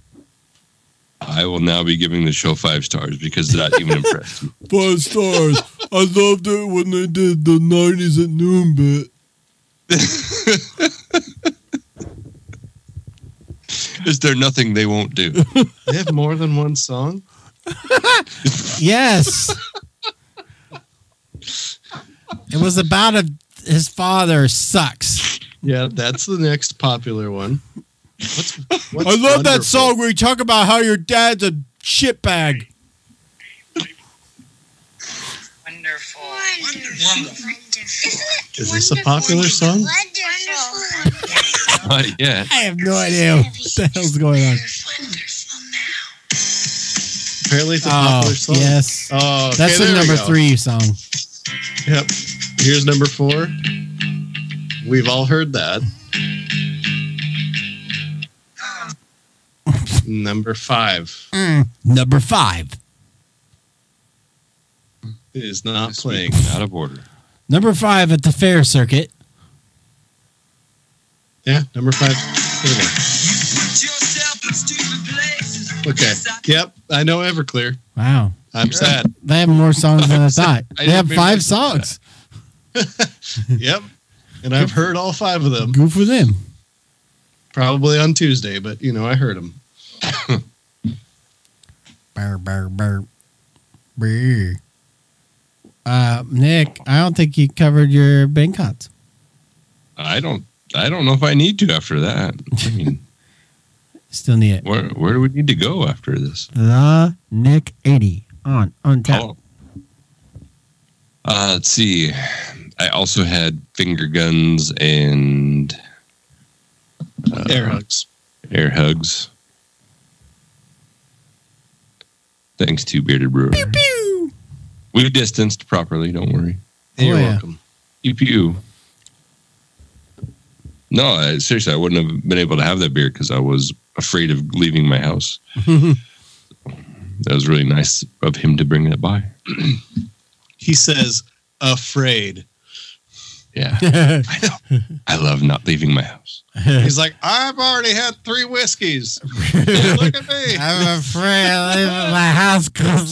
Speaker 1: I will now be giving the show 5 stars because that even impressed me.
Speaker 7: 5 stars. I loved it when they did the 90s at noon bit.
Speaker 1: Is there nothing they won't do?
Speaker 3: They have more than one song?
Speaker 2: Yes. It was about his father sucks.
Speaker 3: Yeah, that's the next popular one. What's
Speaker 2: I love that
Speaker 3: wonderful?
Speaker 2: song where you talk about how your dad's a shitbag.
Speaker 9: Wonderful.
Speaker 3: Is this a popular song?
Speaker 1: Not yet.
Speaker 2: I have no idea what the hell's going on.
Speaker 3: Apparently it's a popular song.
Speaker 2: Yes.
Speaker 3: Oh, okay,
Speaker 2: That's the
Speaker 3: there we
Speaker 2: number
Speaker 3: go.
Speaker 2: 3 song.
Speaker 3: Yep. Here's number 4. We've all heard that. Number 5
Speaker 2: Number 5.
Speaker 3: is not
Speaker 1: This
Speaker 3: playing.
Speaker 1: week, out of order.
Speaker 2: Number 5 at the fair circuit.
Speaker 3: Yeah, number 5. Here we go. Okay. Yep, I know Everclear.
Speaker 2: Wow.
Speaker 3: I'm sad.
Speaker 2: They have more songs than I thought.
Speaker 1: I
Speaker 2: They have
Speaker 1: didn't
Speaker 2: 5
Speaker 1: realize
Speaker 2: songs.
Speaker 3: Yep. And I've heard all 5 of them.
Speaker 2: Good for them.
Speaker 3: Probably on Tuesday, but you know, I heard them.
Speaker 2: Burr, burr, burr. Burr. Nick, I don't think you covered your Bangkots.
Speaker 1: I don't know if I need to after that. I mean,
Speaker 2: Still need it.
Speaker 1: where do we need to go after this?
Speaker 8: The Nick 80 on Untapped.
Speaker 1: Let's see. I also had finger guns and
Speaker 3: Air hugs.
Speaker 1: air hugs. Thanks to Bearded Brewer.
Speaker 2: Pew, pew.
Speaker 1: We distanced properly. Don't worry.
Speaker 3: You're
Speaker 2: yeah.
Speaker 3: welcome.
Speaker 1: Pew pew. No, seriously, I wouldn't have been able to have that beer because I was afraid of leaving my house. That was really nice of him to bring that by.
Speaker 3: He says, afraid.
Speaker 1: Yeah, I know. I love not leaving my house.
Speaker 3: He's like, I've already had 3 whiskeys. Look at me.
Speaker 2: I'm afraid of leaving my house.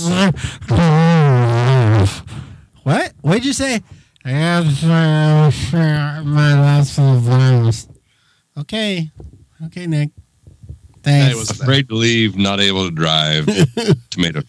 Speaker 2: What? What'd you say? I'm afraid my last virus. Okay. Okay, Nick. Thanks.
Speaker 3: Hey, what's that?
Speaker 1: Afraid to leave, not able to drive. Tomato.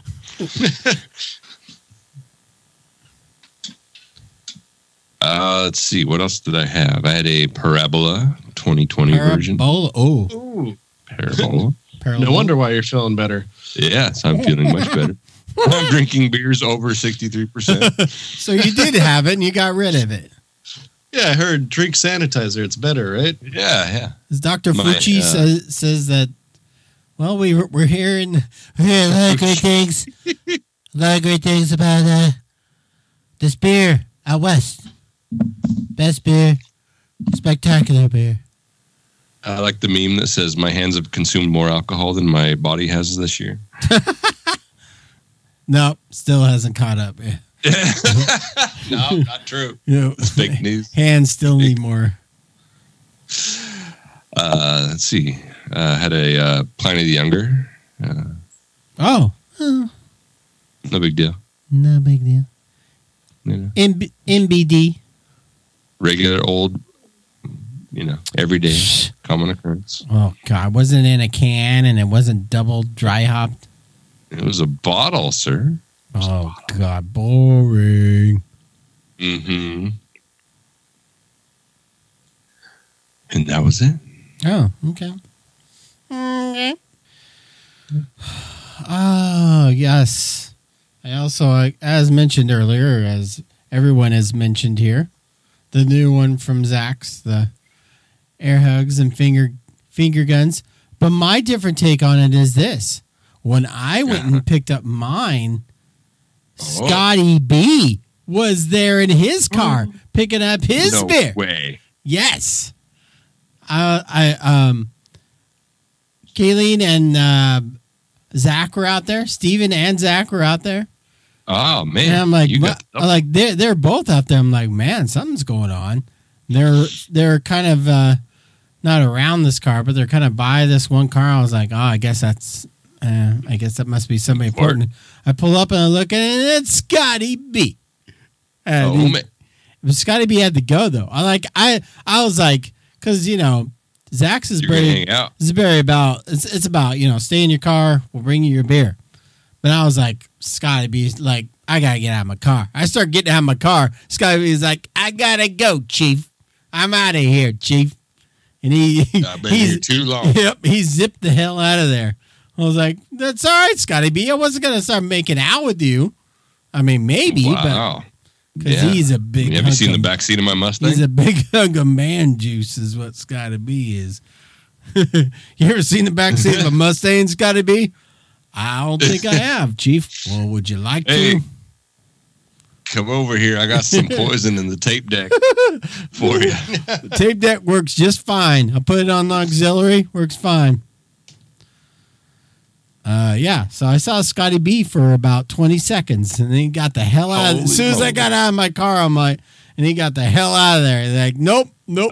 Speaker 1: Let's see. What else did I have? I had a Parabola 2020 version.
Speaker 2: Parabola. Oh.
Speaker 3: Ooh.
Speaker 1: Parabola.
Speaker 3: No wonder why you're feeling better.
Speaker 1: Yes, I'm feeling much better. I'm drinking beers over 63%.
Speaker 2: So you did have it and you got rid of it.
Speaker 3: Yeah, I heard drink sanitizer. It's better, right?
Speaker 1: Yeah.
Speaker 2: As Dr.
Speaker 1: My,
Speaker 2: Fucci says that, well, we're hearing a lot of great things. A lot of great things about this beer out west. Best beer. Spectacular beer.
Speaker 1: I like the meme that says, my hands have consumed more alcohol than my body has this year.
Speaker 2: Nope, still hasn't caught up.
Speaker 1: No, not true.
Speaker 2: You know,
Speaker 1: It's fake news.
Speaker 2: hands still need more.
Speaker 1: Let's see. Had a Pliny the Younger.
Speaker 2: Oh,
Speaker 1: No big deal.
Speaker 2: no big deal.
Speaker 1: You know,
Speaker 2: MBD.
Speaker 1: regular old, everyday common occurrence.
Speaker 2: Oh God, wasn't in a can and it wasn't double dry hopped.
Speaker 1: It was a bottle, sir.
Speaker 2: Oh God, boring.
Speaker 1: Mm-hmm. And that was it.
Speaker 2: Oh, okay. Okay. Oh, yes. I also, as mentioned earlier, as everyone has mentioned here, the new one from Zach's, the air hugs and finger guns. But my different take on it is this. When I went and picked up mine, Scotty B was there in his car picking up his
Speaker 1: No
Speaker 2: beer.
Speaker 1: way.
Speaker 2: Yes. Kayleen and Zach were out there. Steven and Zach were out there.
Speaker 1: Oh man!
Speaker 2: And I'm like,
Speaker 1: You got
Speaker 2: I'm like they're both out there. I'm like, man, something's going on. They're kind of not around this car, but they're kind of by this one car. I was like, oh, I guess that must be somebody important. I pull up and I look at it, and it's Scotty B.
Speaker 1: man!
Speaker 2: Scotty B had to go though. I was like, because Zach's is
Speaker 1: You're gonna
Speaker 2: very
Speaker 1: hang out.
Speaker 2: it's about stay in your car. We'll bring you your beer. But I was like, Scotty B's like, I gotta get out of my car. I start getting out of my car. Scotty B's like, I gotta go, Chief. I'm out of here, Chief. And
Speaker 1: I've been here too long.
Speaker 2: Yep, he zipped the hell out of there. I was like, that's all right, Scotty B. I wasn't gonna start making out with you. I mean, maybe,
Speaker 1: Wow.
Speaker 2: because he's a big.
Speaker 1: Have you seen the back seat of my Mustang?
Speaker 2: He's a big hunk of man juice, is what Scotty B is. You ever seen the back seat of a Mustang, Scotty B? I don't think I have, Chief. Well, would you like to?
Speaker 1: Come over here. I got some poison in the tape deck for you.
Speaker 2: The tape deck works just fine. I put it on the auxiliary. Works fine. So I saw Scotty B for about 20 seconds, and then he got the hell out of it. As soon as I got out of my car, I'm like, and he got the hell out of there. He's like, nope.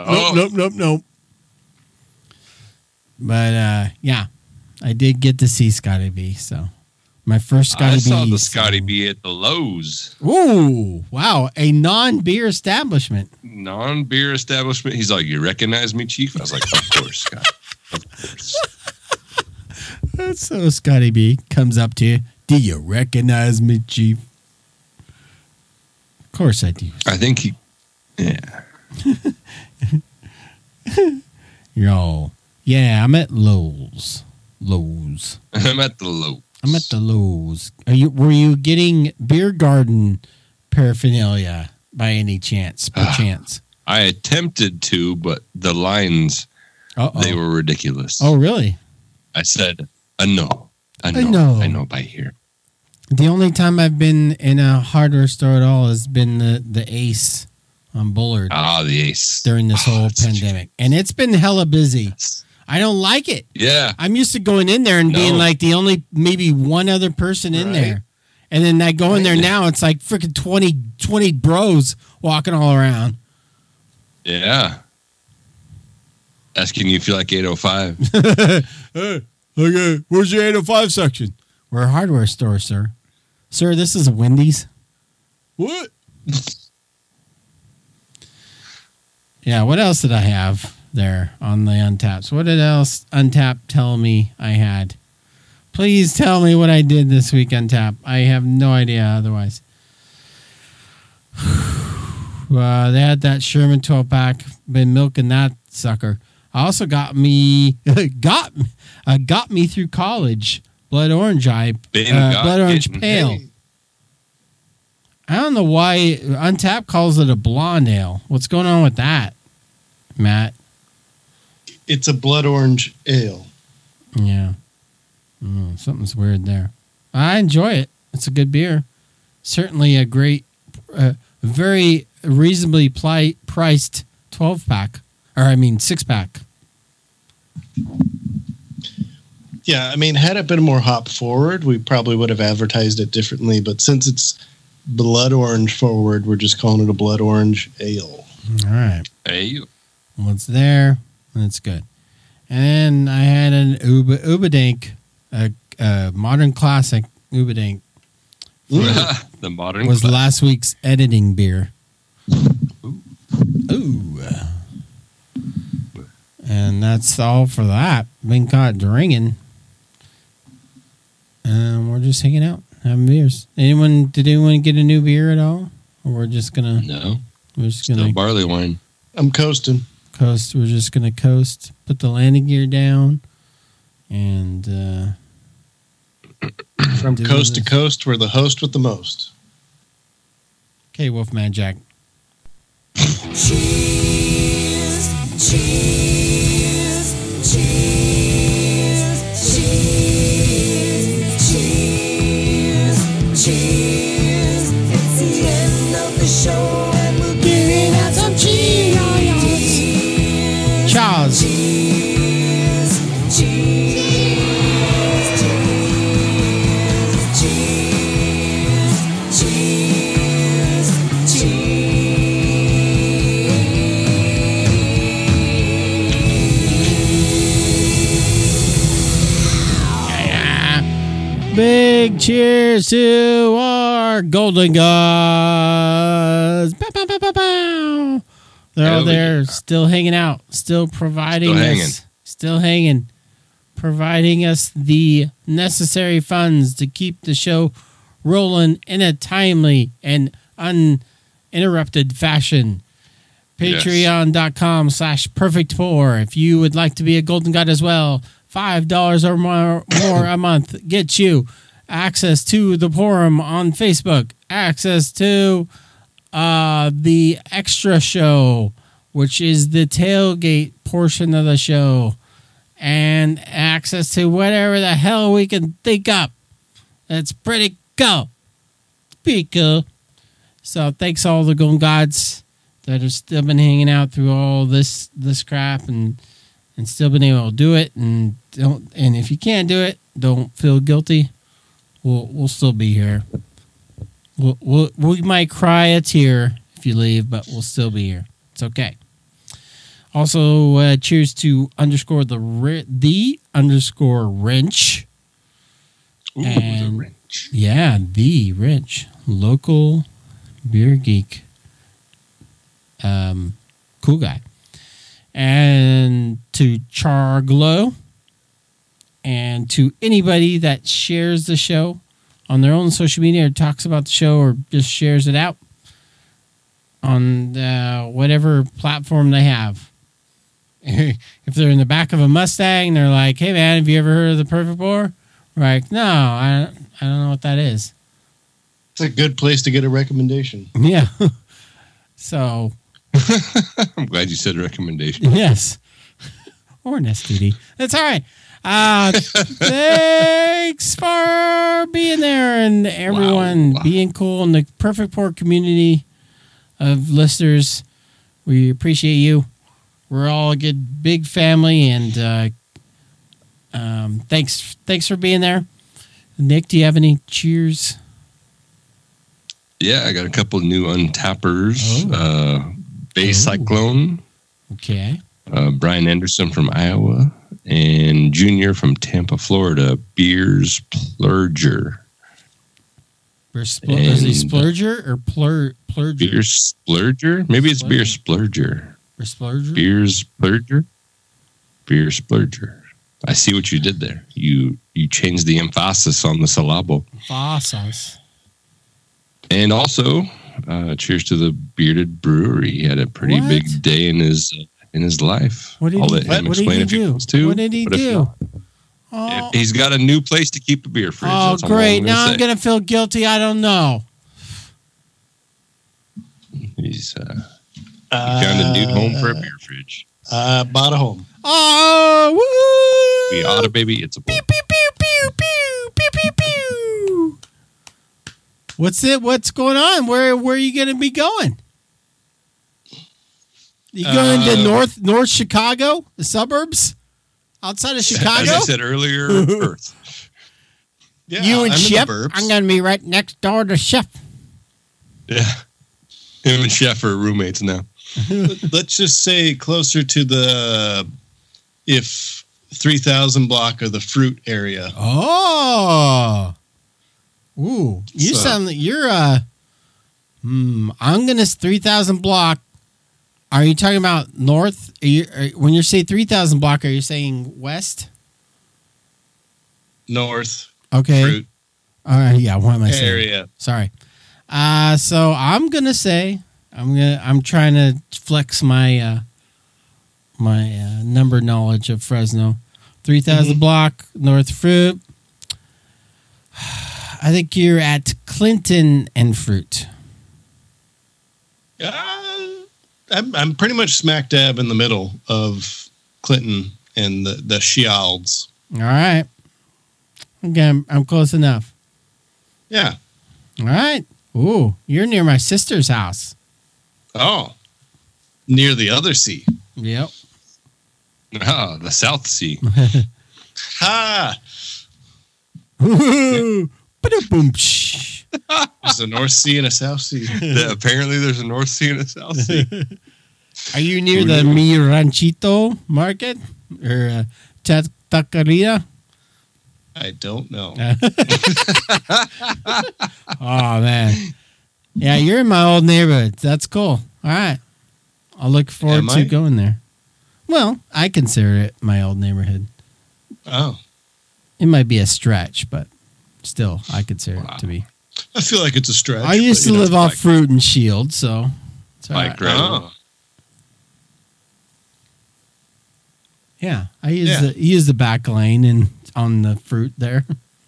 Speaker 2: But, I did get to see Scotty B, so my first Scotty B.
Speaker 1: I saw the Scotty B at the Lowe's.
Speaker 2: Ooh, wow. A non-beer establishment.
Speaker 1: Non-beer establishment. He's like, you recognize me, Chief? I was like, of course, Scott. Of course.
Speaker 2: So Scotty B comes up to you. Do you recognize me, Chief? Of course I do.
Speaker 1: I think he, yeah.
Speaker 2: Yo, yeah, I'm at Lowe's.
Speaker 1: I'm at the Lowe's.
Speaker 2: I'm at the Lowe's. Were you getting beer garden paraphernalia by any chance? Perchance?
Speaker 1: I attempted to, but the lines, they were ridiculous.
Speaker 2: Oh, really?
Speaker 1: I said, no. I know by here.
Speaker 2: The only time I've been in a hardware store at all has been the Ace on Bullard.
Speaker 1: Ah, the Ace.
Speaker 2: During this whole pandemic. And it's been hella busy.
Speaker 1: Yes.
Speaker 2: I don't like it.
Speaker 1: Yeah.
Speaker 2: I'm used to going in there and being like the only, maybe one other person in there. And then I go in there now, it's like freaking 20 bros walking all around.
Speaker 1: Yeah. Asking you if you like 805.
Speaker 2: Hey, okay, where's your 805 section? We're a hardware store, sir. Sir, this is a Wendy's. What? Yeah, what else did I have there on the Untapped? What did else Untapped tell me I had? Please tell me what I did this week, Untapped. I have no idea otherwise. They had that Sherman 12-pack. Been milking that sucker. Also got me through college. Blood Orange Blood Orange Pale.
Speaker 1: Hey.
Speaker 2: I don't know why Untapped calls it a blonde ale. What's going on with that, Matt?
Speaker 3: It's a blood orange ale.
Speaker 2: Yeah. Something's weird there. I enjoy it. It's a good beer. Certainly a great, very reasonably priced 12-pack. Or, 6-pack.
Speaker 3: Yeah, had it been more hop forward, we probably would have advertised it differently. But since it's blood orange forward, we're just calling it a blood orange ale.
Speaker 2: All right.
Speaker 1: Hey.
Speaker 2: Well, it's there, and it's good. And I had an Ubadank, a modern classic Ubadank.
Speaker 1: The modern
Speaker 2: was
Speaker 1: class.
Speaker 2: last week's editing beer. Ooh. And that's all for that. Been caught drinking. We're just hanging out, having beers. Did anyone get a new beer at all? Or we're just gonna
Speaker 1: Still barley wine.
Speaker 3: I'm coasting.
Speaker 2: coast. We're just gonna coast, put the landing gear down, and
Speaker 3: from coast to coast, we're the host with the most.
Speaker 2: Okay, Wolfman Jack.
Speaker 4: Cheers, cheers, cheers, cheers, cheers, cheers. It's the end of the show and we're giving out some cheers.
Speaker 2: Charles.
Speaker 4: Cheers, cheers, cheers, cheers, cheers,
Speaker 2: Big cheers to our golden gods. Bow, bow, bow, bow, bow. They're all there, still hanging out, still providing still hanging, providing us the necessary funds to keep the show rolling in a timely and uninterrupted fashion. Patreon.com/perfectpour. If you would like to be a golden god as well, $5 or more a month gets you access to the forum on Facebook, access to the extra show, which is the tailgate portion of the show, and access to whatever the hell we can think up. That's pretty cool. Pretty cool. So thanks all the golden gods that have still been hanging out through all this crap and still been able to do it. And if you can't do it, don't feel guilty. We'll still be here. We might cry a tear if you leave, but we'll still be here. It's okay. Also, cheers to the underscore wrench.
Speaker 1: Ooh,
Speaker 2: and
Speaker 1: the wrench.
Speaker 2: Yeah, the wrench. Local beer geek. Cool guy. And to Charglow. And to anybody that shares the show on their own social media or talks about the show or just shares it out on whatever platform they have. If they're in the back of a Mustang, they're like, "Hey man, have you ever heard of the Perfect Pour?" We're like, "No, I don't know what that is."
Speaker 3: It's a good place to get a recommendation.
Speaker 2: Yeah. So
Speaker 1: I'm glad you said recommendation.
Speaker 2: yes. Or an STD. That's all right. Thanks for being there and everyone being cool in the Perfect Pour community of listeners. We appreciate you. We're all a good big family, and thanks for being there. Nick, do you have any cheers?
Speaker 1: Yeah, I got a couple new untappers. Bay Cyclone.
Speaker 2: Okay.
Speaker 1: Brian Anderson from Iowa. And Junior from Tampa, Florida. Beers Splurger.
Speaker 2: Is he Splurger or Plurger?
Speaker 1: Beer Splurger? Maybe it's Beer Splurger.
Speaker 2: Splurger?
Speaker 1: Beers Splurger? Beer Splurger. I see what you did there. You changed the emphasis on the syllable.
Speaker 2: Emphasis.
Speaker 1: And also, cheers to the Bearded Brewery. He had a pretty big day in his life.
Speaker 2: What did he do? What did he do?
Speaker 1: Oh. He's got a new place to keep the beer fridge.
Speaker 2: Oh, great. Now I'm going to feel guilty. I don't know.
Speaker 1: He's found a new home for a beer fridge.
Speaker 3: Bought a home.
Speaker 2: Oh, woo!
Speaker 1: We ought to, baby. It's a boy.
Speaker 2: Pew, pew, pew, pew, pew, pew, pew, pew. What's going on? Where are you going to be going? You going to North Chicago, the suburbs, outside of Chicago?
Speaker 1: As I said earlier, Earth.
Speaker 3: Yeah,
Speaker 2: you and
Speaker 3: I'm
Speaker 2: Shep.
Speaker 3: in the burbs.
Speaker 2: I'm going to be right next door to Shep.
Speaker 1: Yeah, him and Chef are roommates now.
Speaker 3: Let's just say closer to the if 3000 block of the fruit area.
Speaker 2: Oh. Ooh. You
Speaker 3: So-
Speaker 2: sound like you're I'm gonna 3000 block. Are you talking about north? When you say 3000 block, are you saying west?
Speaker 3: North
Speaker 2: Okay.
Speaker 3: fruit
Speaker 2: All right. Yeah. What am I saying?
Speaker 3: area.
Speaker 2: Sorry. So I'm gonna say I'm trying to flex my my number knowledge of Fresno. 3000 block North Fruit. I think you're at Clinton and Fruit.
Speaker 3: I'm pretty much smack dab in the middle of Clinton and the Shields.
Speaker 2: All right. Okay, I'm close enough.
Speaker 3: Yeah.
Speaker 2: All right. Ooh, you're near my sister's house.
Speaker 3: Oh. Near the other sea.
Speaker 2: Yep.
Speaker 1: Ah, the South Sea.
Speaker 3: Ha!
Speaker 2: Ooh. Ba-da-boom, psh.
Speaker 3: There's a North Sea and a South Sea.
Speaker 1: Apparently, there's a North Sea and a South Sea.
Speaker 2: Are you near the Mi Ranchito market or Taqueria?
Speaker 3: I don't know.
Speaker 2: Oh man, yeah, you're in my old neighborhood. That's cool. All right, I'll look forward
Speaker 3: Am
Speaker 2: to
Speaker 3: I?
Speaker 2: going there. Well, I consider it my old neighborhood.
Speaker 3: Oh.
Speaker 2: It might be a stretch, but still, I consider it to be.
Speaker 3: I feel like it's a stretch.
Speaker 2: I used
Speaker 3: but,
Speaker 2: to
Speaker 3: you know,
Speaker 2: live off
Speaker 1: like-
Speaker 2: Fruit and Shield, so it's all
Speaker 1: Bike
Speaker 2: right.
Speaker 1: ride.
Speaker 3: Oh.
Speaker 2: Yeah, I use the back lane and on the Fruit there.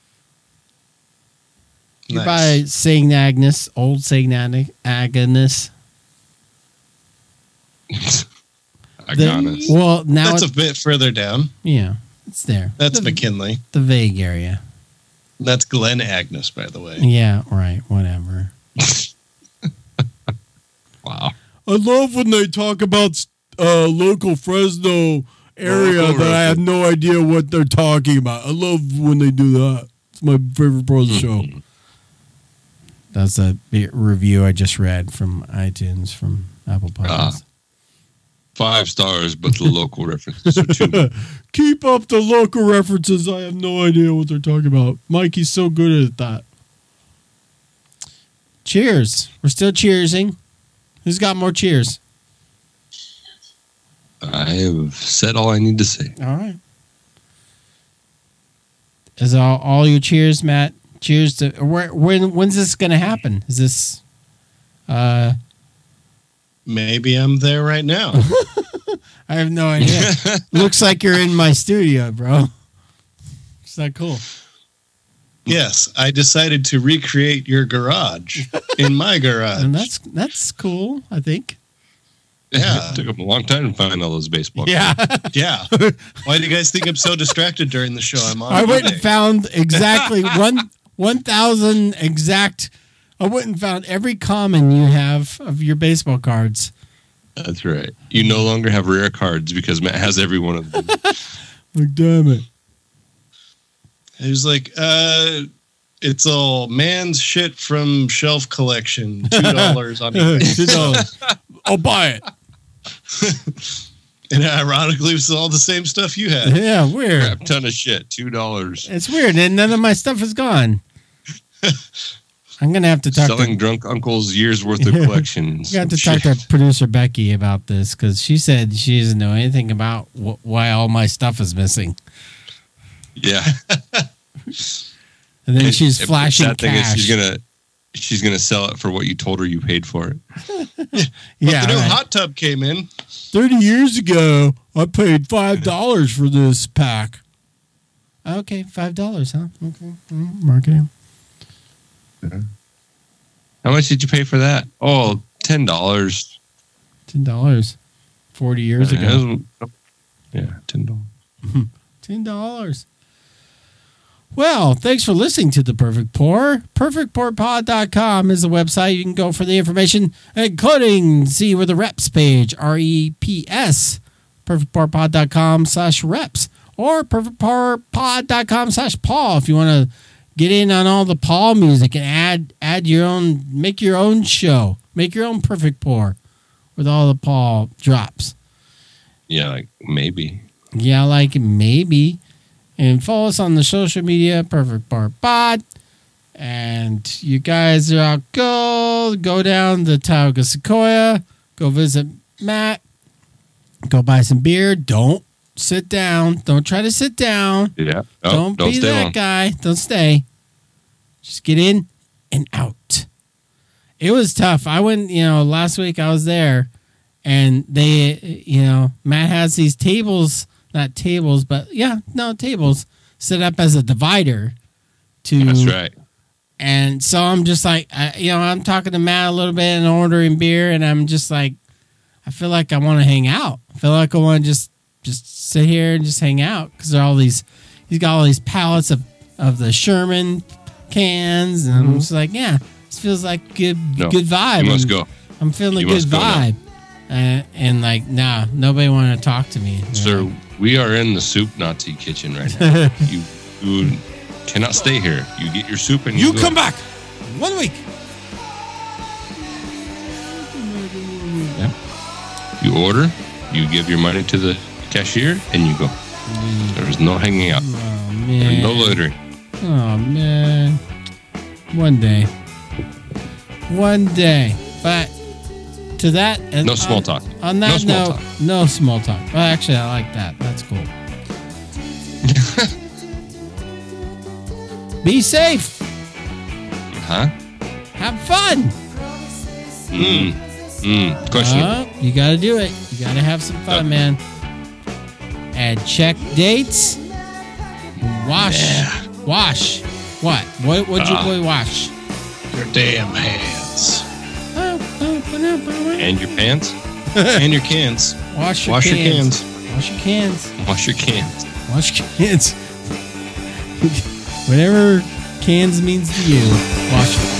Speaker 2: You're by
Speaker 3: Nice.
Speaker 2: St. Agnes, old St. Agnes.
Speaker 1: Agonis.
Speaker 2: Well, now
Speaker 3: That's
Speaker 2: it's,
Speaker 3: a bit further down.
Speaker 2: yeah, it's there.
Speaker 3: That's
Speaker 2: the,
Speaker 3: McKinley.
Speaker 2: the vague area.
Speaker 3: That's Glen Agnes, by the way.
Speaker 2: Yeah, right. Whatever.
Speaker 1: Wow.
Speaker 7: I love when they talk about local Fresno area
Speaker 1: Local
Speaker 7: that I have no idea what they're talking about. I love when they do that. It's my favorite part of the show.
Speaker 2: That's a review I just read from iTunes from Apple Podcasts.
Speaker 1: 5 stars, but the local references are 2.
Speaker 7: Keep up the local references. I have no idea what they're talking about. Mikey's so good at that.
Speaker 2: Cheers. We're still cheersing. Who's got more cheers?
Speaker 1: I have said all I need to say.
Speaker 2: All right. Is all your cheers, Matt? Cheers to when's this going to happen? Is this
Speaker 3: Maybe I'm there right now.
Speaker 2: I have no idea. Looks like you're in my studio, bro. Is that cool?
Speaker 3: Yes, I decided to recreate your garage in my garage.
Speaker 2: And that's cool, I think.
Speaker 3: Yeah.
Speaker 1: It took them a long time to find all those baseball
Speaker 2: Yeah.
Speaker 3: Yeah. Why do you guys think I'm so distracted during the show? I'm on.
Speaker 2: I went
Speaker 3: today.
Speaker 2: and found exactly 1,000 exact. I went and found every common you have of your baseball cards.
Speaker 1: That's right. You no longer have rare cards because Matt has every one of them.
Speaker 7: Like, damn it.
Speaker 3: It was like, it's all man's shit from shelf collection. $2 on eBay.
Speaker 2: $2.
Speaker 7: I'll buy it.
Speaker 3: And ironically, it was all the same stuff you had.
Speaker 2: Yeah, weird.
Speaker 1: Crap ton of shit. $2.
Speaker 2: It's weird, and none of my stuff is gone. I'm gonna have to talk
Speaker 1: Selling
Speaker 2: to.
Speaker 1: drunk uncle's years worth of collections.
Speaker 2: I have to talk to producer Becky about this because she said she doesn't know anything about why all my stuff is missing.
Speaker 1: Yeah.
Speaker 2: And then she's
Speaker 1: And
Speaker 2: flashing
Speaker 1: sad thing is
Speaker 2: cash.
Speaker 3: She's
Speaker 1: she's gonna sell it for what you told her you paid for it.
Speaker 2: Yeah,
Speaker 3: the new
Speaker 2: right.
Speaker 3: hot tub came in.
Speaker 7: 30 years ago, I paid $5 for this pack.
Speaker 2: Okay, $5, huh? Okay, marketing.
Speaker 1: How much did you pay for that? Oh, $10.
Speaker 2: $10. 40 years ago.
Speaker 1: Yeah, $10.
Speaker 2: $10. Well, thanks for listening to The Perfect Pour. PerfectPourPod.com is the website. You can go for the information, including see where the reps page, REPS, PerfectPourPod.com/reps, or PerfectPourPod.com/Paul if you want to get in on all the Paul music and add your own, make your own show, make your own Perfect Pour with all the Paul drops.
Speaker 1: Yeah, like maybe.
Speaker 2: Yeah, like it, maybe. And follow us on the social media, Perfect Bar Pod. And you guys are out. Go down to Tioga Sequoia. Go visit Matt. Go buy some beer. Don't sit down. Don't try to sit down.
Speaker 1: Yeah.
Speaker 2: Don't be
Speaker 1: stay
Speaker 2: that
Speaker 1: long.
Speaker 2: guy. Don't stay. Just get in and out. It was tough. I went, last week I was there and they, Matt has these tables, not tables, but tables set up as a divider to.
Speaker 1: That's right.
Speaker 2: And so I'm just like, I'm talking to Matt a little bit and ordering beer, and I'm just like, I feel like I want to hang out. I feel like I want to just sit here and just hang out because there are all these. He's got all these pallets of the Sherman cans, and I'm just like, yeah, this feels like good vibe.
Speaker 1: You must go.
Speaker 2: I'm feeling
Speaker 1: You
Speaker 2: a good
Speaker 1: must go
Speaker 2: vibe, and like, nah, nobody wanted to talk to me.
Speaker 1: Sir, we are in the soup Nazi kitchen right now. you cannot stay here. You get your soup and you go.
Speaker 2: come back 1 week.
Speaker 1: Yeah. You order, you give your money to the cashier, and you go. There's no hanging out.
Speaker 2: Oh man.
Speaker 1: There's no loitering.
Speaker 2: Oh man. One day. But to that, and
Speaker 1: No small talk.
Speaker 2: On that
Speaker 1: No small
Speaker 2: note,
Speaker 1: talk.
Speaker 2: no small talk. Well, actually, I like that. That's cool. Be safe.
Speaker 1: Huh?
Speaker 2: Have fun.
Speaker 1: Question.
Speaker 2: You got to do it. You got to have some fun, man. And check dates. Wash. What? What'd your boy wash?
Speaker 3: Your damn hands.
Speaker 1: And your pants?
Speaker 3: And your cans.
Speaker 2: Wash your
Speaker 3: Wash your
Speaker 2: cans.
Speaker 3: cans.
Speaker 2: Wash your cans.
Speaker 1: Wash your cans.
Speaker 2: Wash your cans. Whatever cans means to you, wash it.